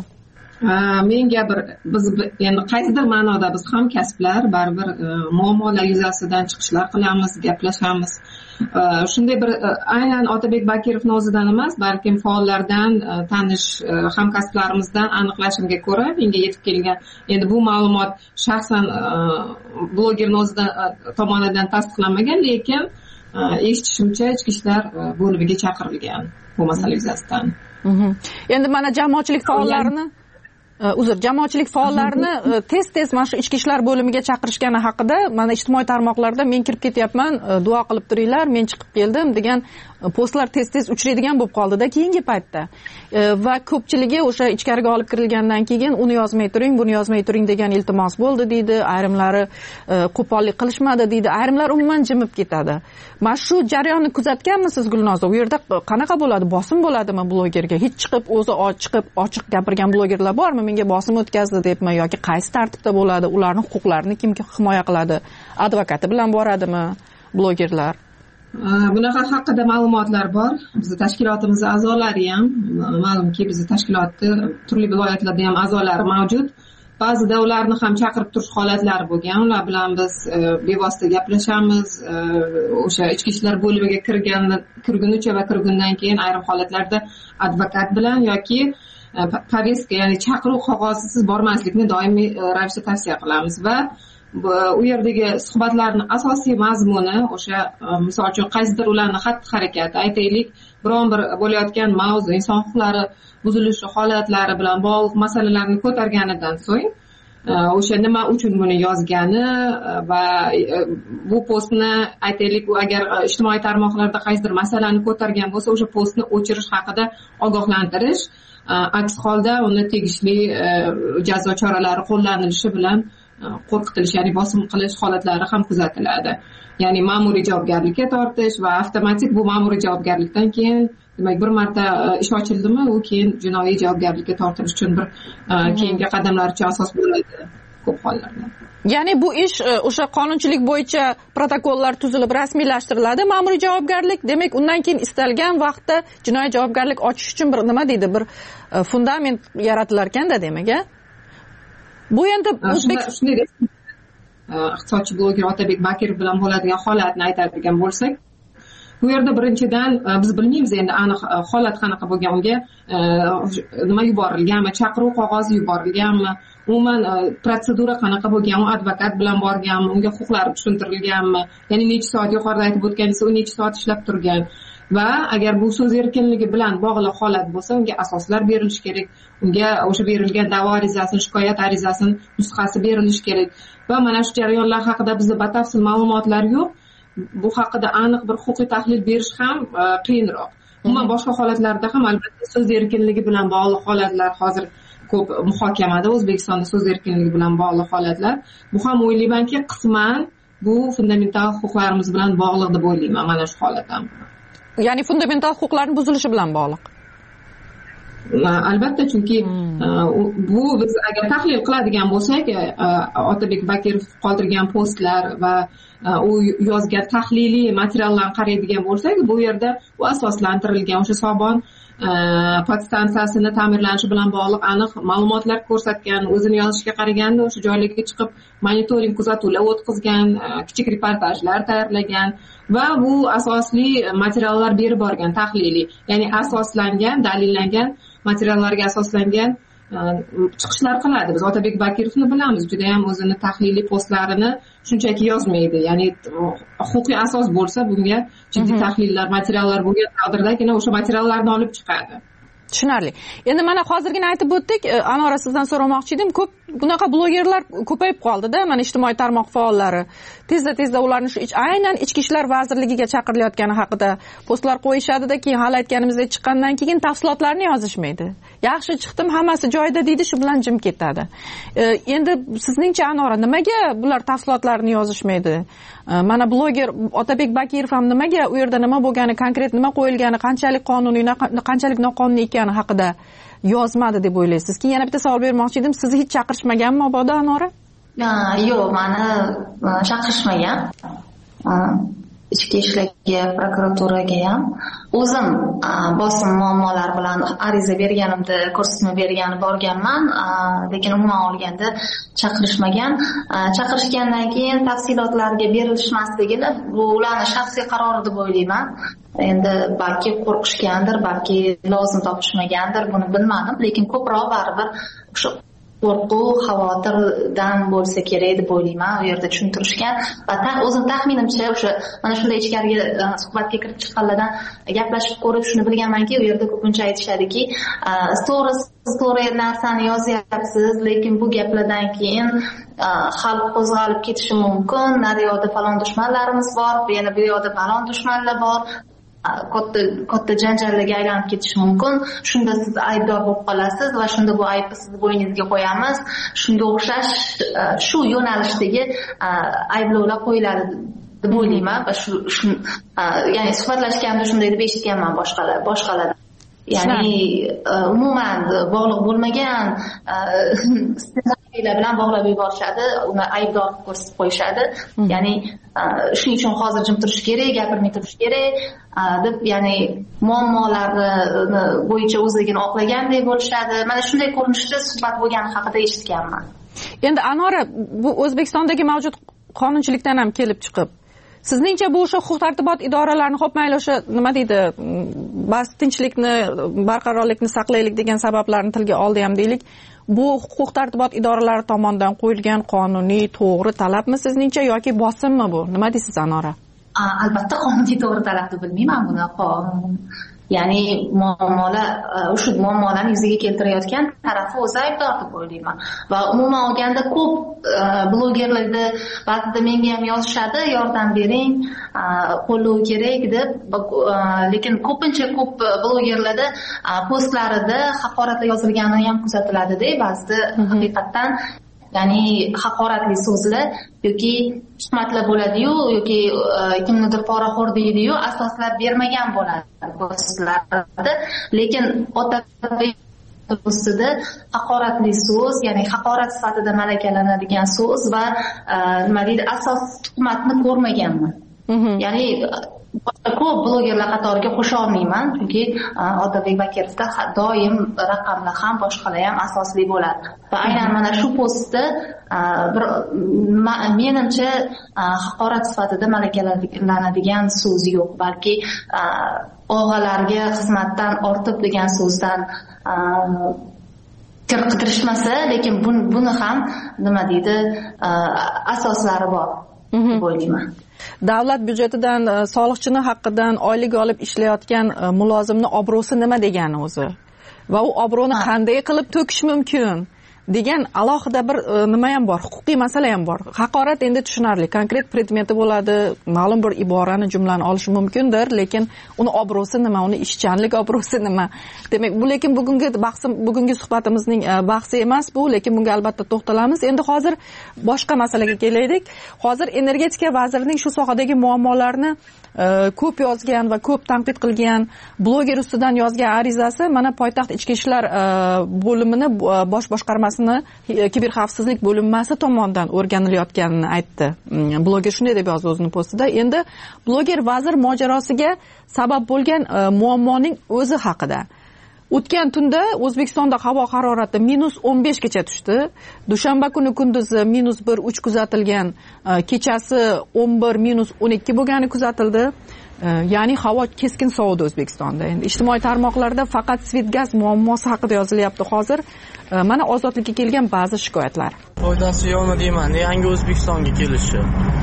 Menga bir biz endi qaysidir ma'noda biz ham kasblar baribir muammolar yuzasidan chiqishlar qilamiz, gaplashamiz. Shunday bir aynan Otabek Bakirovning o'zidan emas, balkim faollardan, tanish hamkasblarimizdan aniqlashimga ko'ra menga yetib kelgan. Endi bu ma'lumot shaxsan blogerning o'zidan tomonidan tasdiqlanmagan, lekin eshitishimcha Ichki ishlar bo'limiga chaqirilgan bu masala yuzasidan. Endi mana jamoatchilik faollarini uzr jamoatchilik faollarini tez-tez mana shu ichki ishlar bo'limiga chaqirishgani haqida mana ijtimoiy tarmoqlarda men kirib ketyapman, duo qilib turinglar, men chiqib keldim degan postlar tez-tez uchraydigan bo'lib qoldi-da keyingi paytda. Va ko'pchiligi o'sha ichkariga olib kirilgandan keyin uni yozmay turing, buni yozmay turing degan iltimos bo'ldi deydi, ayrimlari qo'pollik qilishmadi deydi, ayrimlar umuman jimib ketadi. Mana shu jarayonni kuzatganmisiz Gulnoza? U yerda qanaqa bo'ladi? Bosim bo'ladimi blogerga? Hech chiqib o'zi chiqib ochiq gapirgan blogerlar bormi? Menga bosim o'tkazdi debmi yoki qaysi tartibda bo'ladi? Ularning huquqlarini kim himoya qiladi? Advokati bilan boradimi blogerlar? Bunaqa haqida ma'lumotlar bor. Bizning tashkilotimiz a'zolari ham, ma'lumki bizning tashkilotda turli viloyatlarda ham a'zolari mavjud. Ba'zida ularni ham chaqirib turish holatlari bo'lgan. Ular bilan biz bevosita gaplashamiz. O'sha ichki ishlar bo'limiga kirgan kirgunicha va kirgundan keyin ayrim holatlarda advokat bilan yoki poveska, ya'ni chaqiruv qog'ozisiz bormaslikni doimiy ravishda tavsiya qilamiz va u yerdagi suhbatlarning asosiy mazmuni o'sha misol uchun qaysidir ularning xatti-harakati, aytaylik, biron bir bo'layotgan mavzu, inson huquqlari buzilishi holatlari bilan bog'liq masalalarni ko'targanidan so'ng o'sha nima uchun buni yozgani va bu postni aytaylik, u agar ijtimoiy tarmoqlarda qaysidir masalani ko'targan bo'lsa, o'sha postni o'chirish haqida ogohlantirish, aks holda uni tegishli jazo choralari qo'llanilishi bilan qo'rqitilish, ya'ni bosim qilish holatlari ham kuzatiladi. Ya'ni ma'muriy javobgarlikka tortish va avtomatik bu ma'muriy javobgarlikdan keyin, demak, bir marta ish ochildimi, u keyin jinoiy javobgarlikka tortilish uchun bir keyingi qadamlar uchun asos bo'ladi ko'p hollarda. Ya'ni bu ish o'sha qonunchilik bo'yicha protokollar tuzilib rasmiylashtiriladi, ma'muriy javobgarlik, demak, undan keyin istalgan vaqtda jinoiy javobgarlik ochish uchun bir nima deydi, bir fundament yaratilar ekanda, demak, a? Bu endi o'zbek iqtisodchi bloger Otabek Bakirov bilan bo'ladigan holatni aytadigan bo'lsak, bu yerda birinchidan biz bilmaymiz endi aniq holat qanaqa bo'lgan, unga nima yuborilganmi, chaqiruv qog'ozi yuborilganmi, umuman protsedura qanaqa bo'lgan, u advokat bilan borganmi, unga huquqlari tushuntirilganmi, ya'ni necha soat, yuqorida aytib o'tganingiz, u necha soat ishlab turgan, va agar bu so'z erkinligi bilan bog'liq holat bo'lsa unga asoslar berilishi kerak, unga o'sha berilgan da'vo arizasini, shikoyat arizasini nusxasi berilishi kerak va mana shu jarayonlar haqida bizda batafsil ma'lumotlar yo'q. Bu haqida aniq bir huquqiy tahlil berish ham qiyinroq. Umuman boshqa holatlarda ham albatta so'z erkinligi bilan bog'liq holatlar hozir ko'p muhokamada, O'zbekistonda so'z erkinligi bilan bog'liq holatlar. Bu ham o'ylaymanki qisman bu fundamental huquqlarimiz bilan bog'liq deb o'ylayman mana shu holat ham. Ya'ni fundamental huquqlarning buzilishi bilan bog'liq. Albatta, chunki bu biz agar tahlil qiladigan bo'lsak, Otabek Bakirov qoldirgan postlar va u yozgan tahliliy materiallarni qaraydigan bo'lsak, bu yerda u asoslantirilgan o'sha Sobon podstansiyasini ta'mirlanishi bilan bog'liq aniq ma'lumotlar ko'rsatgan, o'zini yozishiga qaraganda o'sha joylarga chiqib monitoring kuzatuvlar o'tkazgan, kichik reportajlar tayyorlagan va bu asosli materiallar berib borgan tahliliy, ya'ni asoslangan, dalillangan materiallarga asoslangan chiqishlar qiladi. Biz Otabek Bakirovni bilamiz, juda ham o'zini tahliliy postlarini shunchaki yozmaydi. Ya'ni huquqiy asos bo'lsa, bunga jiddiy tahlillar, materiallar bo'lgan taqdirdagina o'sha materiallarni olib chiqadi. Tushunarli. Endi mana hozirgina aytib o'tdik, Anora sizdan so'ramoqchi edim, ko'p bunaqa blogerlar ko'payib qoldi-da, mana ijtimoiy tarmoq faollari. Tezda-tezda ularni shu aynan Ichki ishlar vazirligiga chaqirilayotgani haqida postlar qo'yishadi-da, keyin hali aytganimizdek chiqqandan keyin tafsilotlarni yozishmaydi. Yaxshi chiqdim, hammasi joyida deydi, shu bilan jim ketadi. Endi sizningcha Anora, nimaga bular tafsilotlarni yozishmaydi? Mana bloger Otabek Bakirov ham nimaga u yerda nima bo'lgani, konkret nima qo'yilgani, qanchalik qonuniy, qanchalik noqonuniy ekani haqida yozmadi deb o'ylaysiz? Keyin yana bitta savol bermoqchi edim, sizni hech chaqirishmaganmi mabodo Anora? Yo'q, meni chaqirishmagan. Ichki ishlarga, prokuraturaga ham o'zim bosim muammolar bilan ariza berganimda, ko'rsatma bergani borganman, lekin umuman olganda chaqirishmagan. Chaqirishgandan keyin tafsilotlarga berilishmasligini bu ularning shaxsiy qarori deb o'ylayman. Endi balki qo'rqishgandir, balki lozim topishmagandir, buni bilmadim, lekin ko'proq baribir o'sha qo'rquv, xavotirdan bo'lsa kerak deb o'ylayman. U yerda tushuntirishgan va o'zim taxminimcha o'sha mana shunday ichkariga suhbatga kirib chiqqanlardan gaplashib ko'rib shuni bilganmanki, u yerda ko'pincha aytishadiki, stories story narsani yozyapsiz, lekin bu gaplardan keyin xalq qo'zg'alib ketishi mumkin. Naryoqda falon dushmanlarimiz bor, yana bu yoqda falon dushmanlar bor. katta katta janjallarga aylanib ketishi mumkin. Shunda siz aybdor bo'lib qolasiz va shunda bu aybni sizni bo'yningizga qo'yamiz. Shunga o'xshash shu yo'nalishdagi ayblovlar qo'yiladi deb o'ylayman va shu ya'ni suhbatlashganda shunday deb eshitganman boshqalar boshqalar ya'ni umuman bog'liq bo'lmagan ssenariylar bilan bog'lab yuborishadi, uni aybdor ko'rsatib qo'yishadi. Ya'ni shuning uchun hozir jim turish kerak, gapirmay turish kerak deb, ya'ni muammolarni bo'yicha o'zligini oqlagandek bo'lishadi. Mana shunday ko'rinishda suhbat bo'lgani haqida eshitganman. Endi Anora, bu O'zbekistondagi mavjud qonunchilikdan ham kelib chiqib, sizningcha bu o'sha huquq tartibot idoralarini, xo'p mayli o'sha nima deydi, bas tinchlikni, barqarorlikni saqlaylik degan sabablarni tilga oldi ham deylik, bu huquq tartibot idoralari tomonidan qo'yilgan qonuniy to'g'ri talabmi sizningcha yoki bosimmi bu? Nima deysiz Anora? Albatta qonuniy to'g'ri talab deb bilmayman buni. Ya'ni muammolar, o'sha muammolarni yuzaga keltirayotgan tarafi o'zi aybdor deb o'ylayman. Va umuman olganda ko'p blogerlarda ba'zida menga ham yozishadi, yordam bering, qo'llov kerak deb, lekin ko'pincha ko'p blogerlarda postlarida haqoratlar yozilgani ham kuzatiladi-da, ba'zida haqiqatan ya'ni haqoratli so'zlar yoki tuhmatlar bo'ladi-yu, yoki kimnidir poraxo'r deydi-yu, asoslab bermagan bo'ladi postlarda. Lekin Otabek ustida haqoratli so'z, ya'ni haqorat sifatida malakalanadigan so'z va nima deydi, asos tuhmatni ko'rmaganman. Ya'ni ko'p blogerlar qatoriga qo'sha olmayman, chunki Otabek Bakirovda doim raqamlar ham boshqalar ham asosli bo'ladi. Va aynan mana shu postda bir menimcha haqorat sifatida malakalanadigan so'z yo'q, balki og'alarga xizmatdan ortib degan so'zdan qidirishmasa, lekin buni ham nima deydi, asoslari bor. deb o'ylayman. Davlat byudjetidan soliqchini haqqidan oylik olib ishlayotgan mulozimni obro'si nima degani o'zi? Va u obro'ni qanday qilib to'kish mumkin degan alohida bir nima ham bor, huquqiy masala ham bor. Haqorat endi tushunarli, konkret predmeti bo'ladi, ma'lum bir iborani, jumlani olish mumkindir, lekin uni obro'si nima, uni ishchanlik obro'si nima? Demak, bu lekin bugungi bahsim, bugungi suhbatimizning bahsi emas bu, lekin bunga albatta to'xtalamiz. Endi hozir boshqa masalaga kelaylik. Hozir energetika vazirining shu sohadagi muammolarni ko'p yozgan va ko'p tanqid qilgan bloger ustidan yozgan arizasi mana poytaxt ichki ishlar bo'limini bosh boshqarmasini kiber xavfsizlik bo'linmasi tomonidan o'rganilayotganini aytdi. Bloger shunday deb yozdi o'zining postida. Endi bloger vazir mojarosiga sabab bo'lgan muammoning o'zi haqida. O'tgan tunda O'zbekistonda havo harorati minus o'n besh gacha tushdi. Dushanba kuni kunduzi minus bir uch kuzatilgan, kechasi o'n bir minus o'n ikki bo'lgani kuzatildi. Ya'ni havo keskin sovidi O'zbekistonda. Endi ijtimoiy tarmoqlarda faqat Svetgaz muammosi haqida yozilyapti hozir. Mana ozodlikka kelgan ba'zi shikoyatlar. Foydasi yo'qmi deyman, yangi O'zbekistonga kelishi.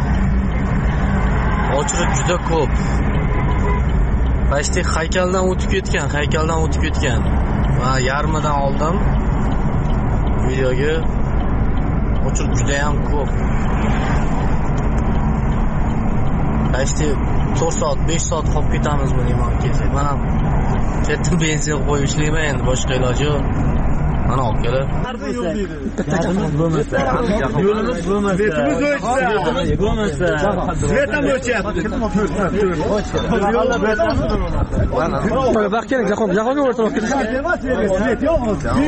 Ochlik juda ko'p. Pashti haykaldan o'tib ketgan, haykaldan o'tib ketgan. Va yarmidan oldin videoga ochlik juda ham ko'p. Pashti to'rt soat, besh soat qolib ketamiz buni iymon kelsak. Mana ketdim benzin qo'yib ishlayman, endi boshqa iloji yo'q. Mana olib kelib. Yo'limiz bo'lmasa, yo'limiz bo'lmasa, svetimiz o'chsa, bo'lmasa, svet ham o'chyapti. Mana vaqt kerak, jahon, jahonga o'rtoq kelishga. Svet yo'qmi?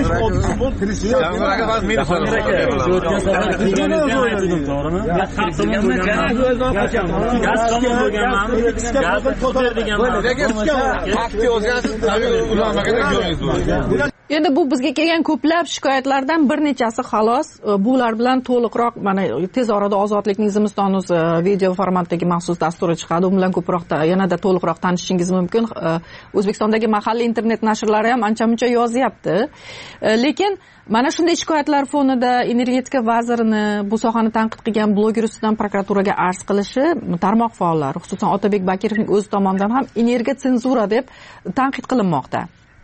Jahonga vaqt meni qo'ygan. O'tgan safar kelganingizda aytdim, to'g'rimi? Gaz qattiqligimni gaz o'zdan qo'yganman. Gaz tomon bo'lganman. Gaz ko'tar deganman. Vaqt yozgansiz, ulanmaganda ko'ringiz bu. Endi bu bizga kelgan ko'plab shikoyatlardan bir nechasi xolos. Bular bilan to'liqroq mana tez orada Ozodlikning Zimiston.uz video formatdagi maxsus dasturi chiqadi. U bilan ko'proq yanada to'liqroq tanishishingiz mumkin. O'zbekistondagi mahalliy internet nashrlari ham ancha-muncha yozyapti. Lekin mana shunday shikoyatlar fonida energetika vazirini, bu sohani tanqid qilgan bloger ustidan prokuraturaga arz qilishi tarmoq faollari, xususan Otabek Bakirovning o'zi tomonidan ham energiya senzura deb tanqid qilinmoqda.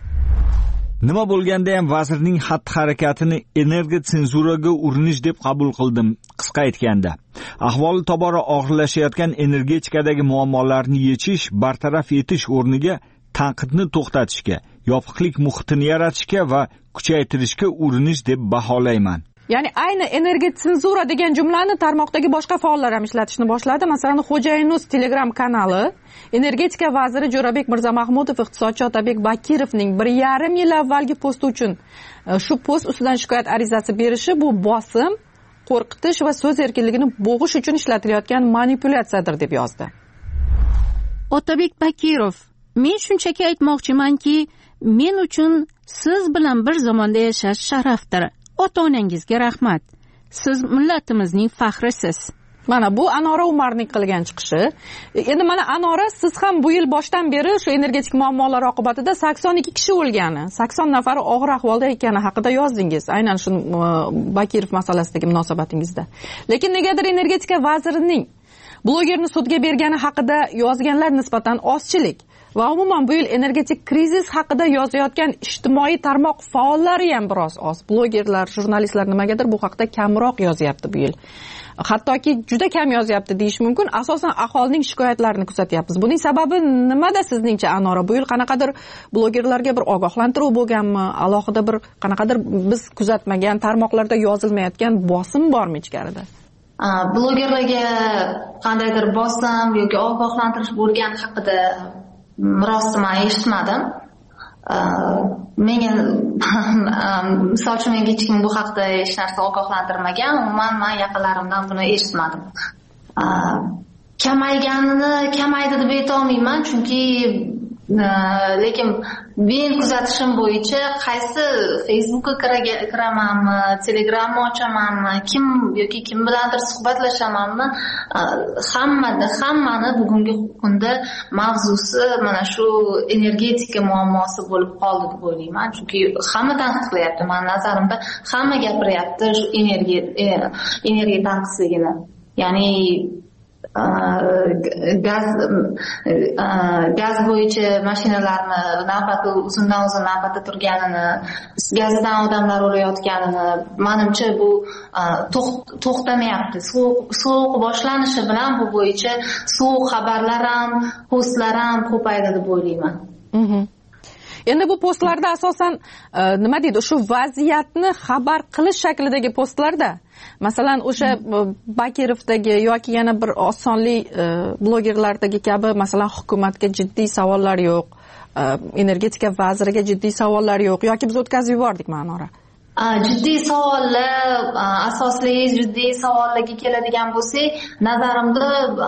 Nima bo'lganda ham vazirning xatti-harakatini energiya senzuraga urinish deb qabul qildim. Qisqa aytganda, ahvoli tobora og'irlashayotgan energetikadagi muammolarni yechish, bartaraf etish o'rniga tanqidni to'xtatishga, yopiqlik muhitini yaratishga va kuchaytirishga urinish deb baholayman. Ya'ni ayni energiya senzura degan jumlani tarmoqdagi boshqa faollar ham ishlatishni boshladi. Masalan, Xo'jayinuz Telegram kanali energetika vaziri Jo'rabek Mirzamahmudov iqtisodchi Otabek Bakirovning bir yarim yil avvalgi posti uchun shu post ustidan shikoyat arizasi berishi bu bosim, qo'rqitish va so'z erkinligini bo'g'ish uchun ishlatilayotgan manipulyatsiyadir deb yozdi. Otabek Bakirov: men shunchaki aytmoqchimanki, men uchun siz bilan bir zamonda yashash sharafdir. Ota-onangizga rahmat. Siz millatimizning faxrisiz. Mana bu Anora Umarning qilgan chiqishi. Endi mana Anora, siz ham bu yil boshdan beri shu energetik muammolar oqibatida sakson ikki kishi o'lgani, sakson nafari og'ir ahvolda ekani haqida yozdingiz. Aynan shu Bakirov masalasidagi munosabatingizda. Lekin negadir energetika vazirining blogerni sudga bergani haqida yozganlar nisbatan ozchilik va umuman bu yil energetik krizis haqida yozayotgan ijtimoiy tarmoq faollari ham biroz oz. Blogerlar, jurnalistlar nimagadir bu haqida kamroq yozyapti bu yil. Hattoki juda kam yozyapti deyish mumkin. Asosan aholining shikoyatlarini kuzatyapmiz. Buning sababi nimada sizningcha Anora? Bu yil qanaqadir blogerlarga bir ogohlantiruv bo'lganmi? Alohida bir qanaqadir biz kuzatmagan tarmoqlarda yozilmayotgan bosim bormi ichkarida? Blogerlarga qandaydir bosim yoki ogohlantirish bo'lgani haqida rostmi men eshitmadim. Menga misol uchun menga hech kim bu haqda hech narsa ogohlantirmagan. Umuman men yaqinlarimdan buni eshitmadim. Kamayganini kamaydi deb aytolmayman, chunki lekin men kuzatishim bo'yicha qaysi Facebookga kiramanmi, Telegramni ochamanmi, kim yoki kim bilandir suhbatlashamanmi, hammada hammani bugungi kunda mavzusi mana shu energetika muammosi bo'lib qoldi deb o'ylayman. Chunki hamma tanqid qilyapti. Men nazarimda hamma gapiryapti shu energiya energiya tanqisligini. Ya'ni gaz gaz bo'yicha mashinalarni navbati uzundan uzun navbatda turganini, gazidan odamlar o'layotganini, menimcha bu to'xtamayapti. Sovuq boshlanishi bilan bu bo'yicha sovuq xabarlar ham, postlar ham ko'paydi deb o'ylayman. Endi bu postlarda asosan nima deydi, shu vaziyatni xabar qilish shaklidagi postlarda, masalan o'sha Bakirovdagi yoki yana bir osonli blogerlardagi kabi, masalan hukumatga jiddiy savollar yo'q, energetika vaziriga jiddiy savollar yo'q yoki biz o'tkazib yubordik Ma'nora. Jiddiy savollar, asosli jiddiy savollarga keladigan bo'lsak, nazarimda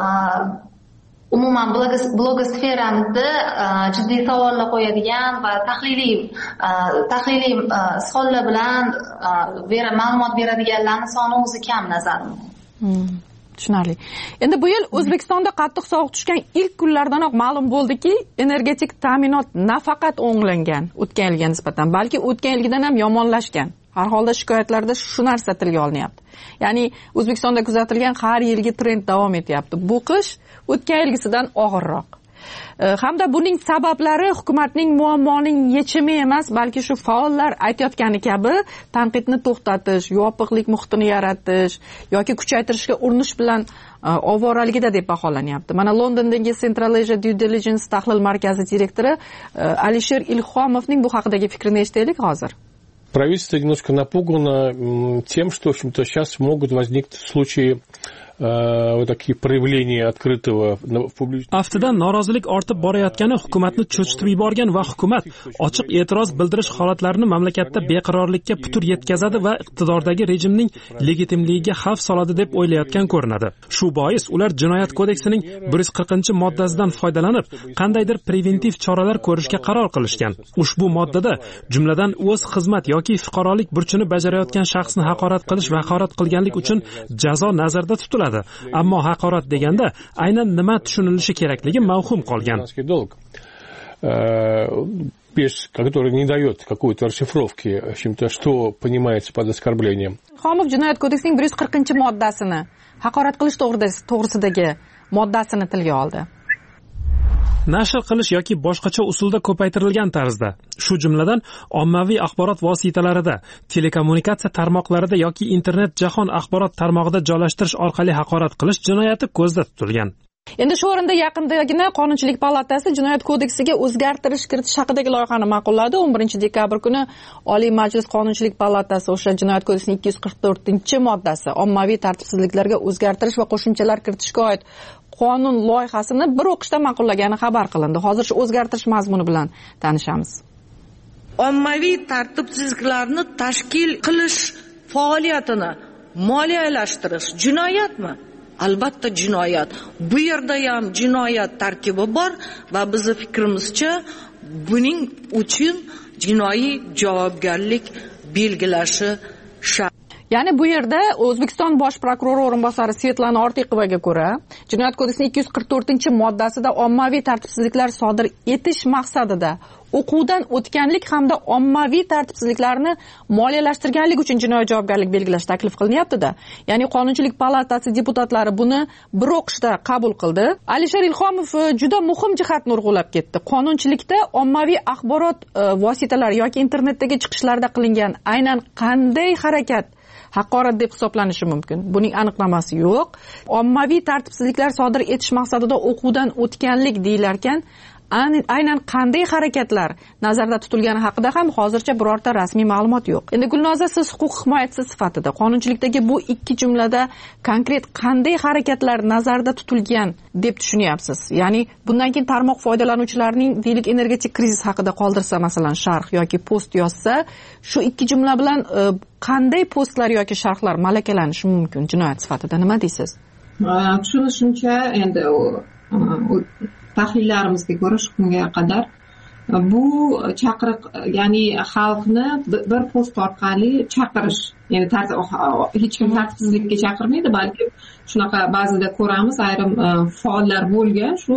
umuman blogosferamizda jiddiy savollar qo'yadigan va tahliliy tahliliy savollar bilan ma'lumot beradiganlarning soni o'zi kam nazarimda. Tushunarli. Endi bu yil O'zbekistonda qattiq sovuq tushgan ilk kunlardanoq ma'lum bo'ldiki, energetik ta'minot nafaqat o'nglangan o'tgan yilga nisbatan, balki o'tgan yilgidan ham yomonlashgan. Har holda shikoyatlarda shu narsa tilga olinyapti. Ya'ni O'zbekistonda kuzatilgan har yilgi trend davom etyapti. Bu qish o'tgan yilgisidan og'irroq. Hamda buning sabablari hukumatning muammoning yechimi emas, balki shu faollar aytayotgani kabi tanqidni to'xtatish, yopiqlik muhitini yaratish yoki kuchaytirishga urinish bilan ovoraligida deb baholanyapti. Mana Londondagi Central Asia Due Diligence tahlil markazi direktori Alisher Ilhomovning bu haqidagi fikrini eshitaylik hozir. Правительство немножко напугано тем, что, в общем-то, сейчас могут возникнуть случаи вот такие проявления открытого в публичном. Aftidan norozilik ortib borayotgani hukumatni cho'chitib yuborgan va hukumat ochiq e'tiroz bildirish holatlarini mamlakatda beqarorlikka putur yetkazadi va iqtidordagi rejimning legitimligiga xavf soladi deb o'ylayotgan ko'rinadi. Shu bois ular jinoyat kodeksining bir yuz qirqinchi moddasidan foydalanib, qandaydir preventiv choralar ko'rishga qaror qilishgan. Ushbu moddada jumladan o'z xizmat yoki fuqarolik burchini bajarayotgan shaxsni haqorat qilish va haqorat qilganlik uchun jazo nazarda tutiladi. Ammo haqorat deganda aynan nima tushunilishi kerakligi mavhum qolgan. Без, который не дает какой-то расшифровки, в общем-то, что понимается под оскорблением. Xomov jinoyat kodeksining bir yuz qirqinchi moddasini, haqorat qilish to'g'risidagi moddasini tilga oldi. Nashr qilish yoki boshqacha usulda ko'paytirilgan tarzda, shu jumladan ommaviy axborot vositalarida, telekommunikatsiya tarmoqlarida yoki internet jahon axborot tarmog'ida joylashtirish orqali haqorat qilish jinoyati ko'zda tutilgan. Endi shu o'rinda yaqindagina Qonunchilik palatasi jinoyat kodeksiga o'zgartirish kiritish haqidagi loyihani ma'qulladi. o'n birinchi dekabr kuni Oliy Majlis Qonunchilik palatasi o'sha jinoyat kodeksining ikki yuz qirq to'rtinchi moddasi ommaviy tartibsizliklarga o'zgartirish va qo'shimchalar kiritishga oid qonun loyihasini bir o'qishda ma'qullagani xabar qilindi. Hozir shu o'zgartirish mazmuni bilan tanishamiz. Ommaviy tartibsizliklarni tashkil qilish faoliyatini moliyalashtirish jinoyatmi? Albatta jinoyat. Bu yerda ham jinoyat tarkibi bor va bizning fikrimizcha buning uchun jinoiy javobgarlik belgilashi shart. Ya'ni bu yerda O'zbekiston bosh prokurori o'rinbosari Svetlana Ortiqovaga ko'ra, Jinoyat kodeksining ikki yuz qirq to'rtinchi moddasida ommaviy tartibsizliklar sodir etish maqsadida o'quvdan o'tganlik hamda ommaviy tartibsizliklarni moliyalashtirganlik uchun jinoiy javobgarlik belgilash taklif qilinyapti-da. Ya'ni Qonunchilik palatasi deputatlari buni bir o'qishda qabul qildi. Alisher Ilhomov juda muhim jihatni urg'ulab ketdi. Qonunchilikda ommaviy axborot vositalari yoki internetdagi chiqishlarda qilingan aynan qanday harakat haqorat deb hisoblanishi mumkin. Buning aniqlamasi yo'q. Ommaviy tartibsizliklar sodir etish maqsadida o'quvdan o'tganlik deyilarkan, aynan qanday harakatlar nazarda tutilgani haqida ham hozircha birorta rasmiy ma'lumot yo'q. Endi Gulnoza, siz huquq himoyachisi sifatida qonunchilikdagi bu ikki jumlada konkret qanday harakatlar nazarda tutilgan deb tushunyapsiz? Ya'ni bundan keyin tarmoq foydalanuvchilarining deylik energetik krizis haqida qoldirsa, masalan, sharh yoki post yozsa, shu ikki jumla bilan qanday postlar yoki sharhlar malakalanishi mumkin jinoyat sifatida? Nima deysiz? Tushunishimcha, endi tahlillarimizga ko'ra shu kunga qadar bu chaqiriq, ya'ni xalqni bir post orqali chaqirish, ya'ni hech kim tartibsizlikka chaqirmaydi, balki shunaqa ba'zida ko'ramiz, ayrim faollar bo'lgan shu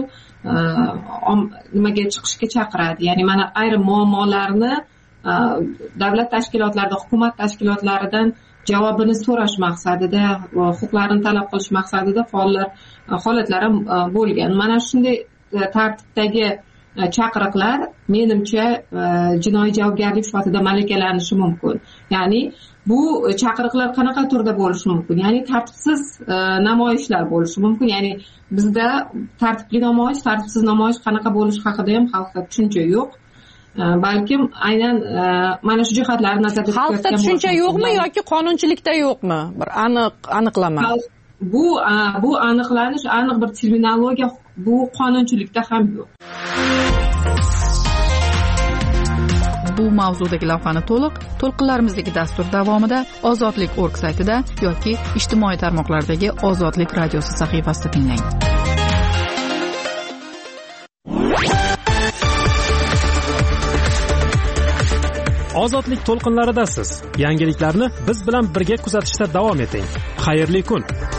nimaga chiqishga chaqiradi. Ya'ni mana ayrim muammolarni davlat tashkilotlarida, hukumat tashkilotlaridan javobini so'rash maqsadida, huquqlarini talab qilish maqsadida faollar holatlar ham bo'lgan. Mana shunday tartibdagi chaqiriqlar menimcha jinoiy javobgarlik sifatida malakалanishi mumkin. Ya'ni bu chaqiriqlar qanaqa turda bo'lishi mumkin? Ya'ni tartibsiz namoyishlar bo'lishi mumkin. Ya'ni bizda tartibli namoyish, tartibsiz namoyish qanaqa bo'lishi haqida ham xalqda tushuncha yo'q. Balkim aynan mana shu jihatlarni nazarda tutgan xalqda tushuncha yo'qmi yoki qonunchilikda yo'qmi? Bir aniq aniqlama. Bu bu aniqlanish, aniq bir terminologiya bu qonunchilikda ham yo'q. Bu mavzudagi lavhani to'liq to'lqinlarimizdagi dastur davomida ozodlik nokta org saytida yoki ijtimoiy tarmoqlardagi Ozodlik radiosi sahifasida tinglang. Ozodlik to'lqinlaridasiz. Yangiliklarni biz bilan birga kuzatishda davom eting. Xayrli kun.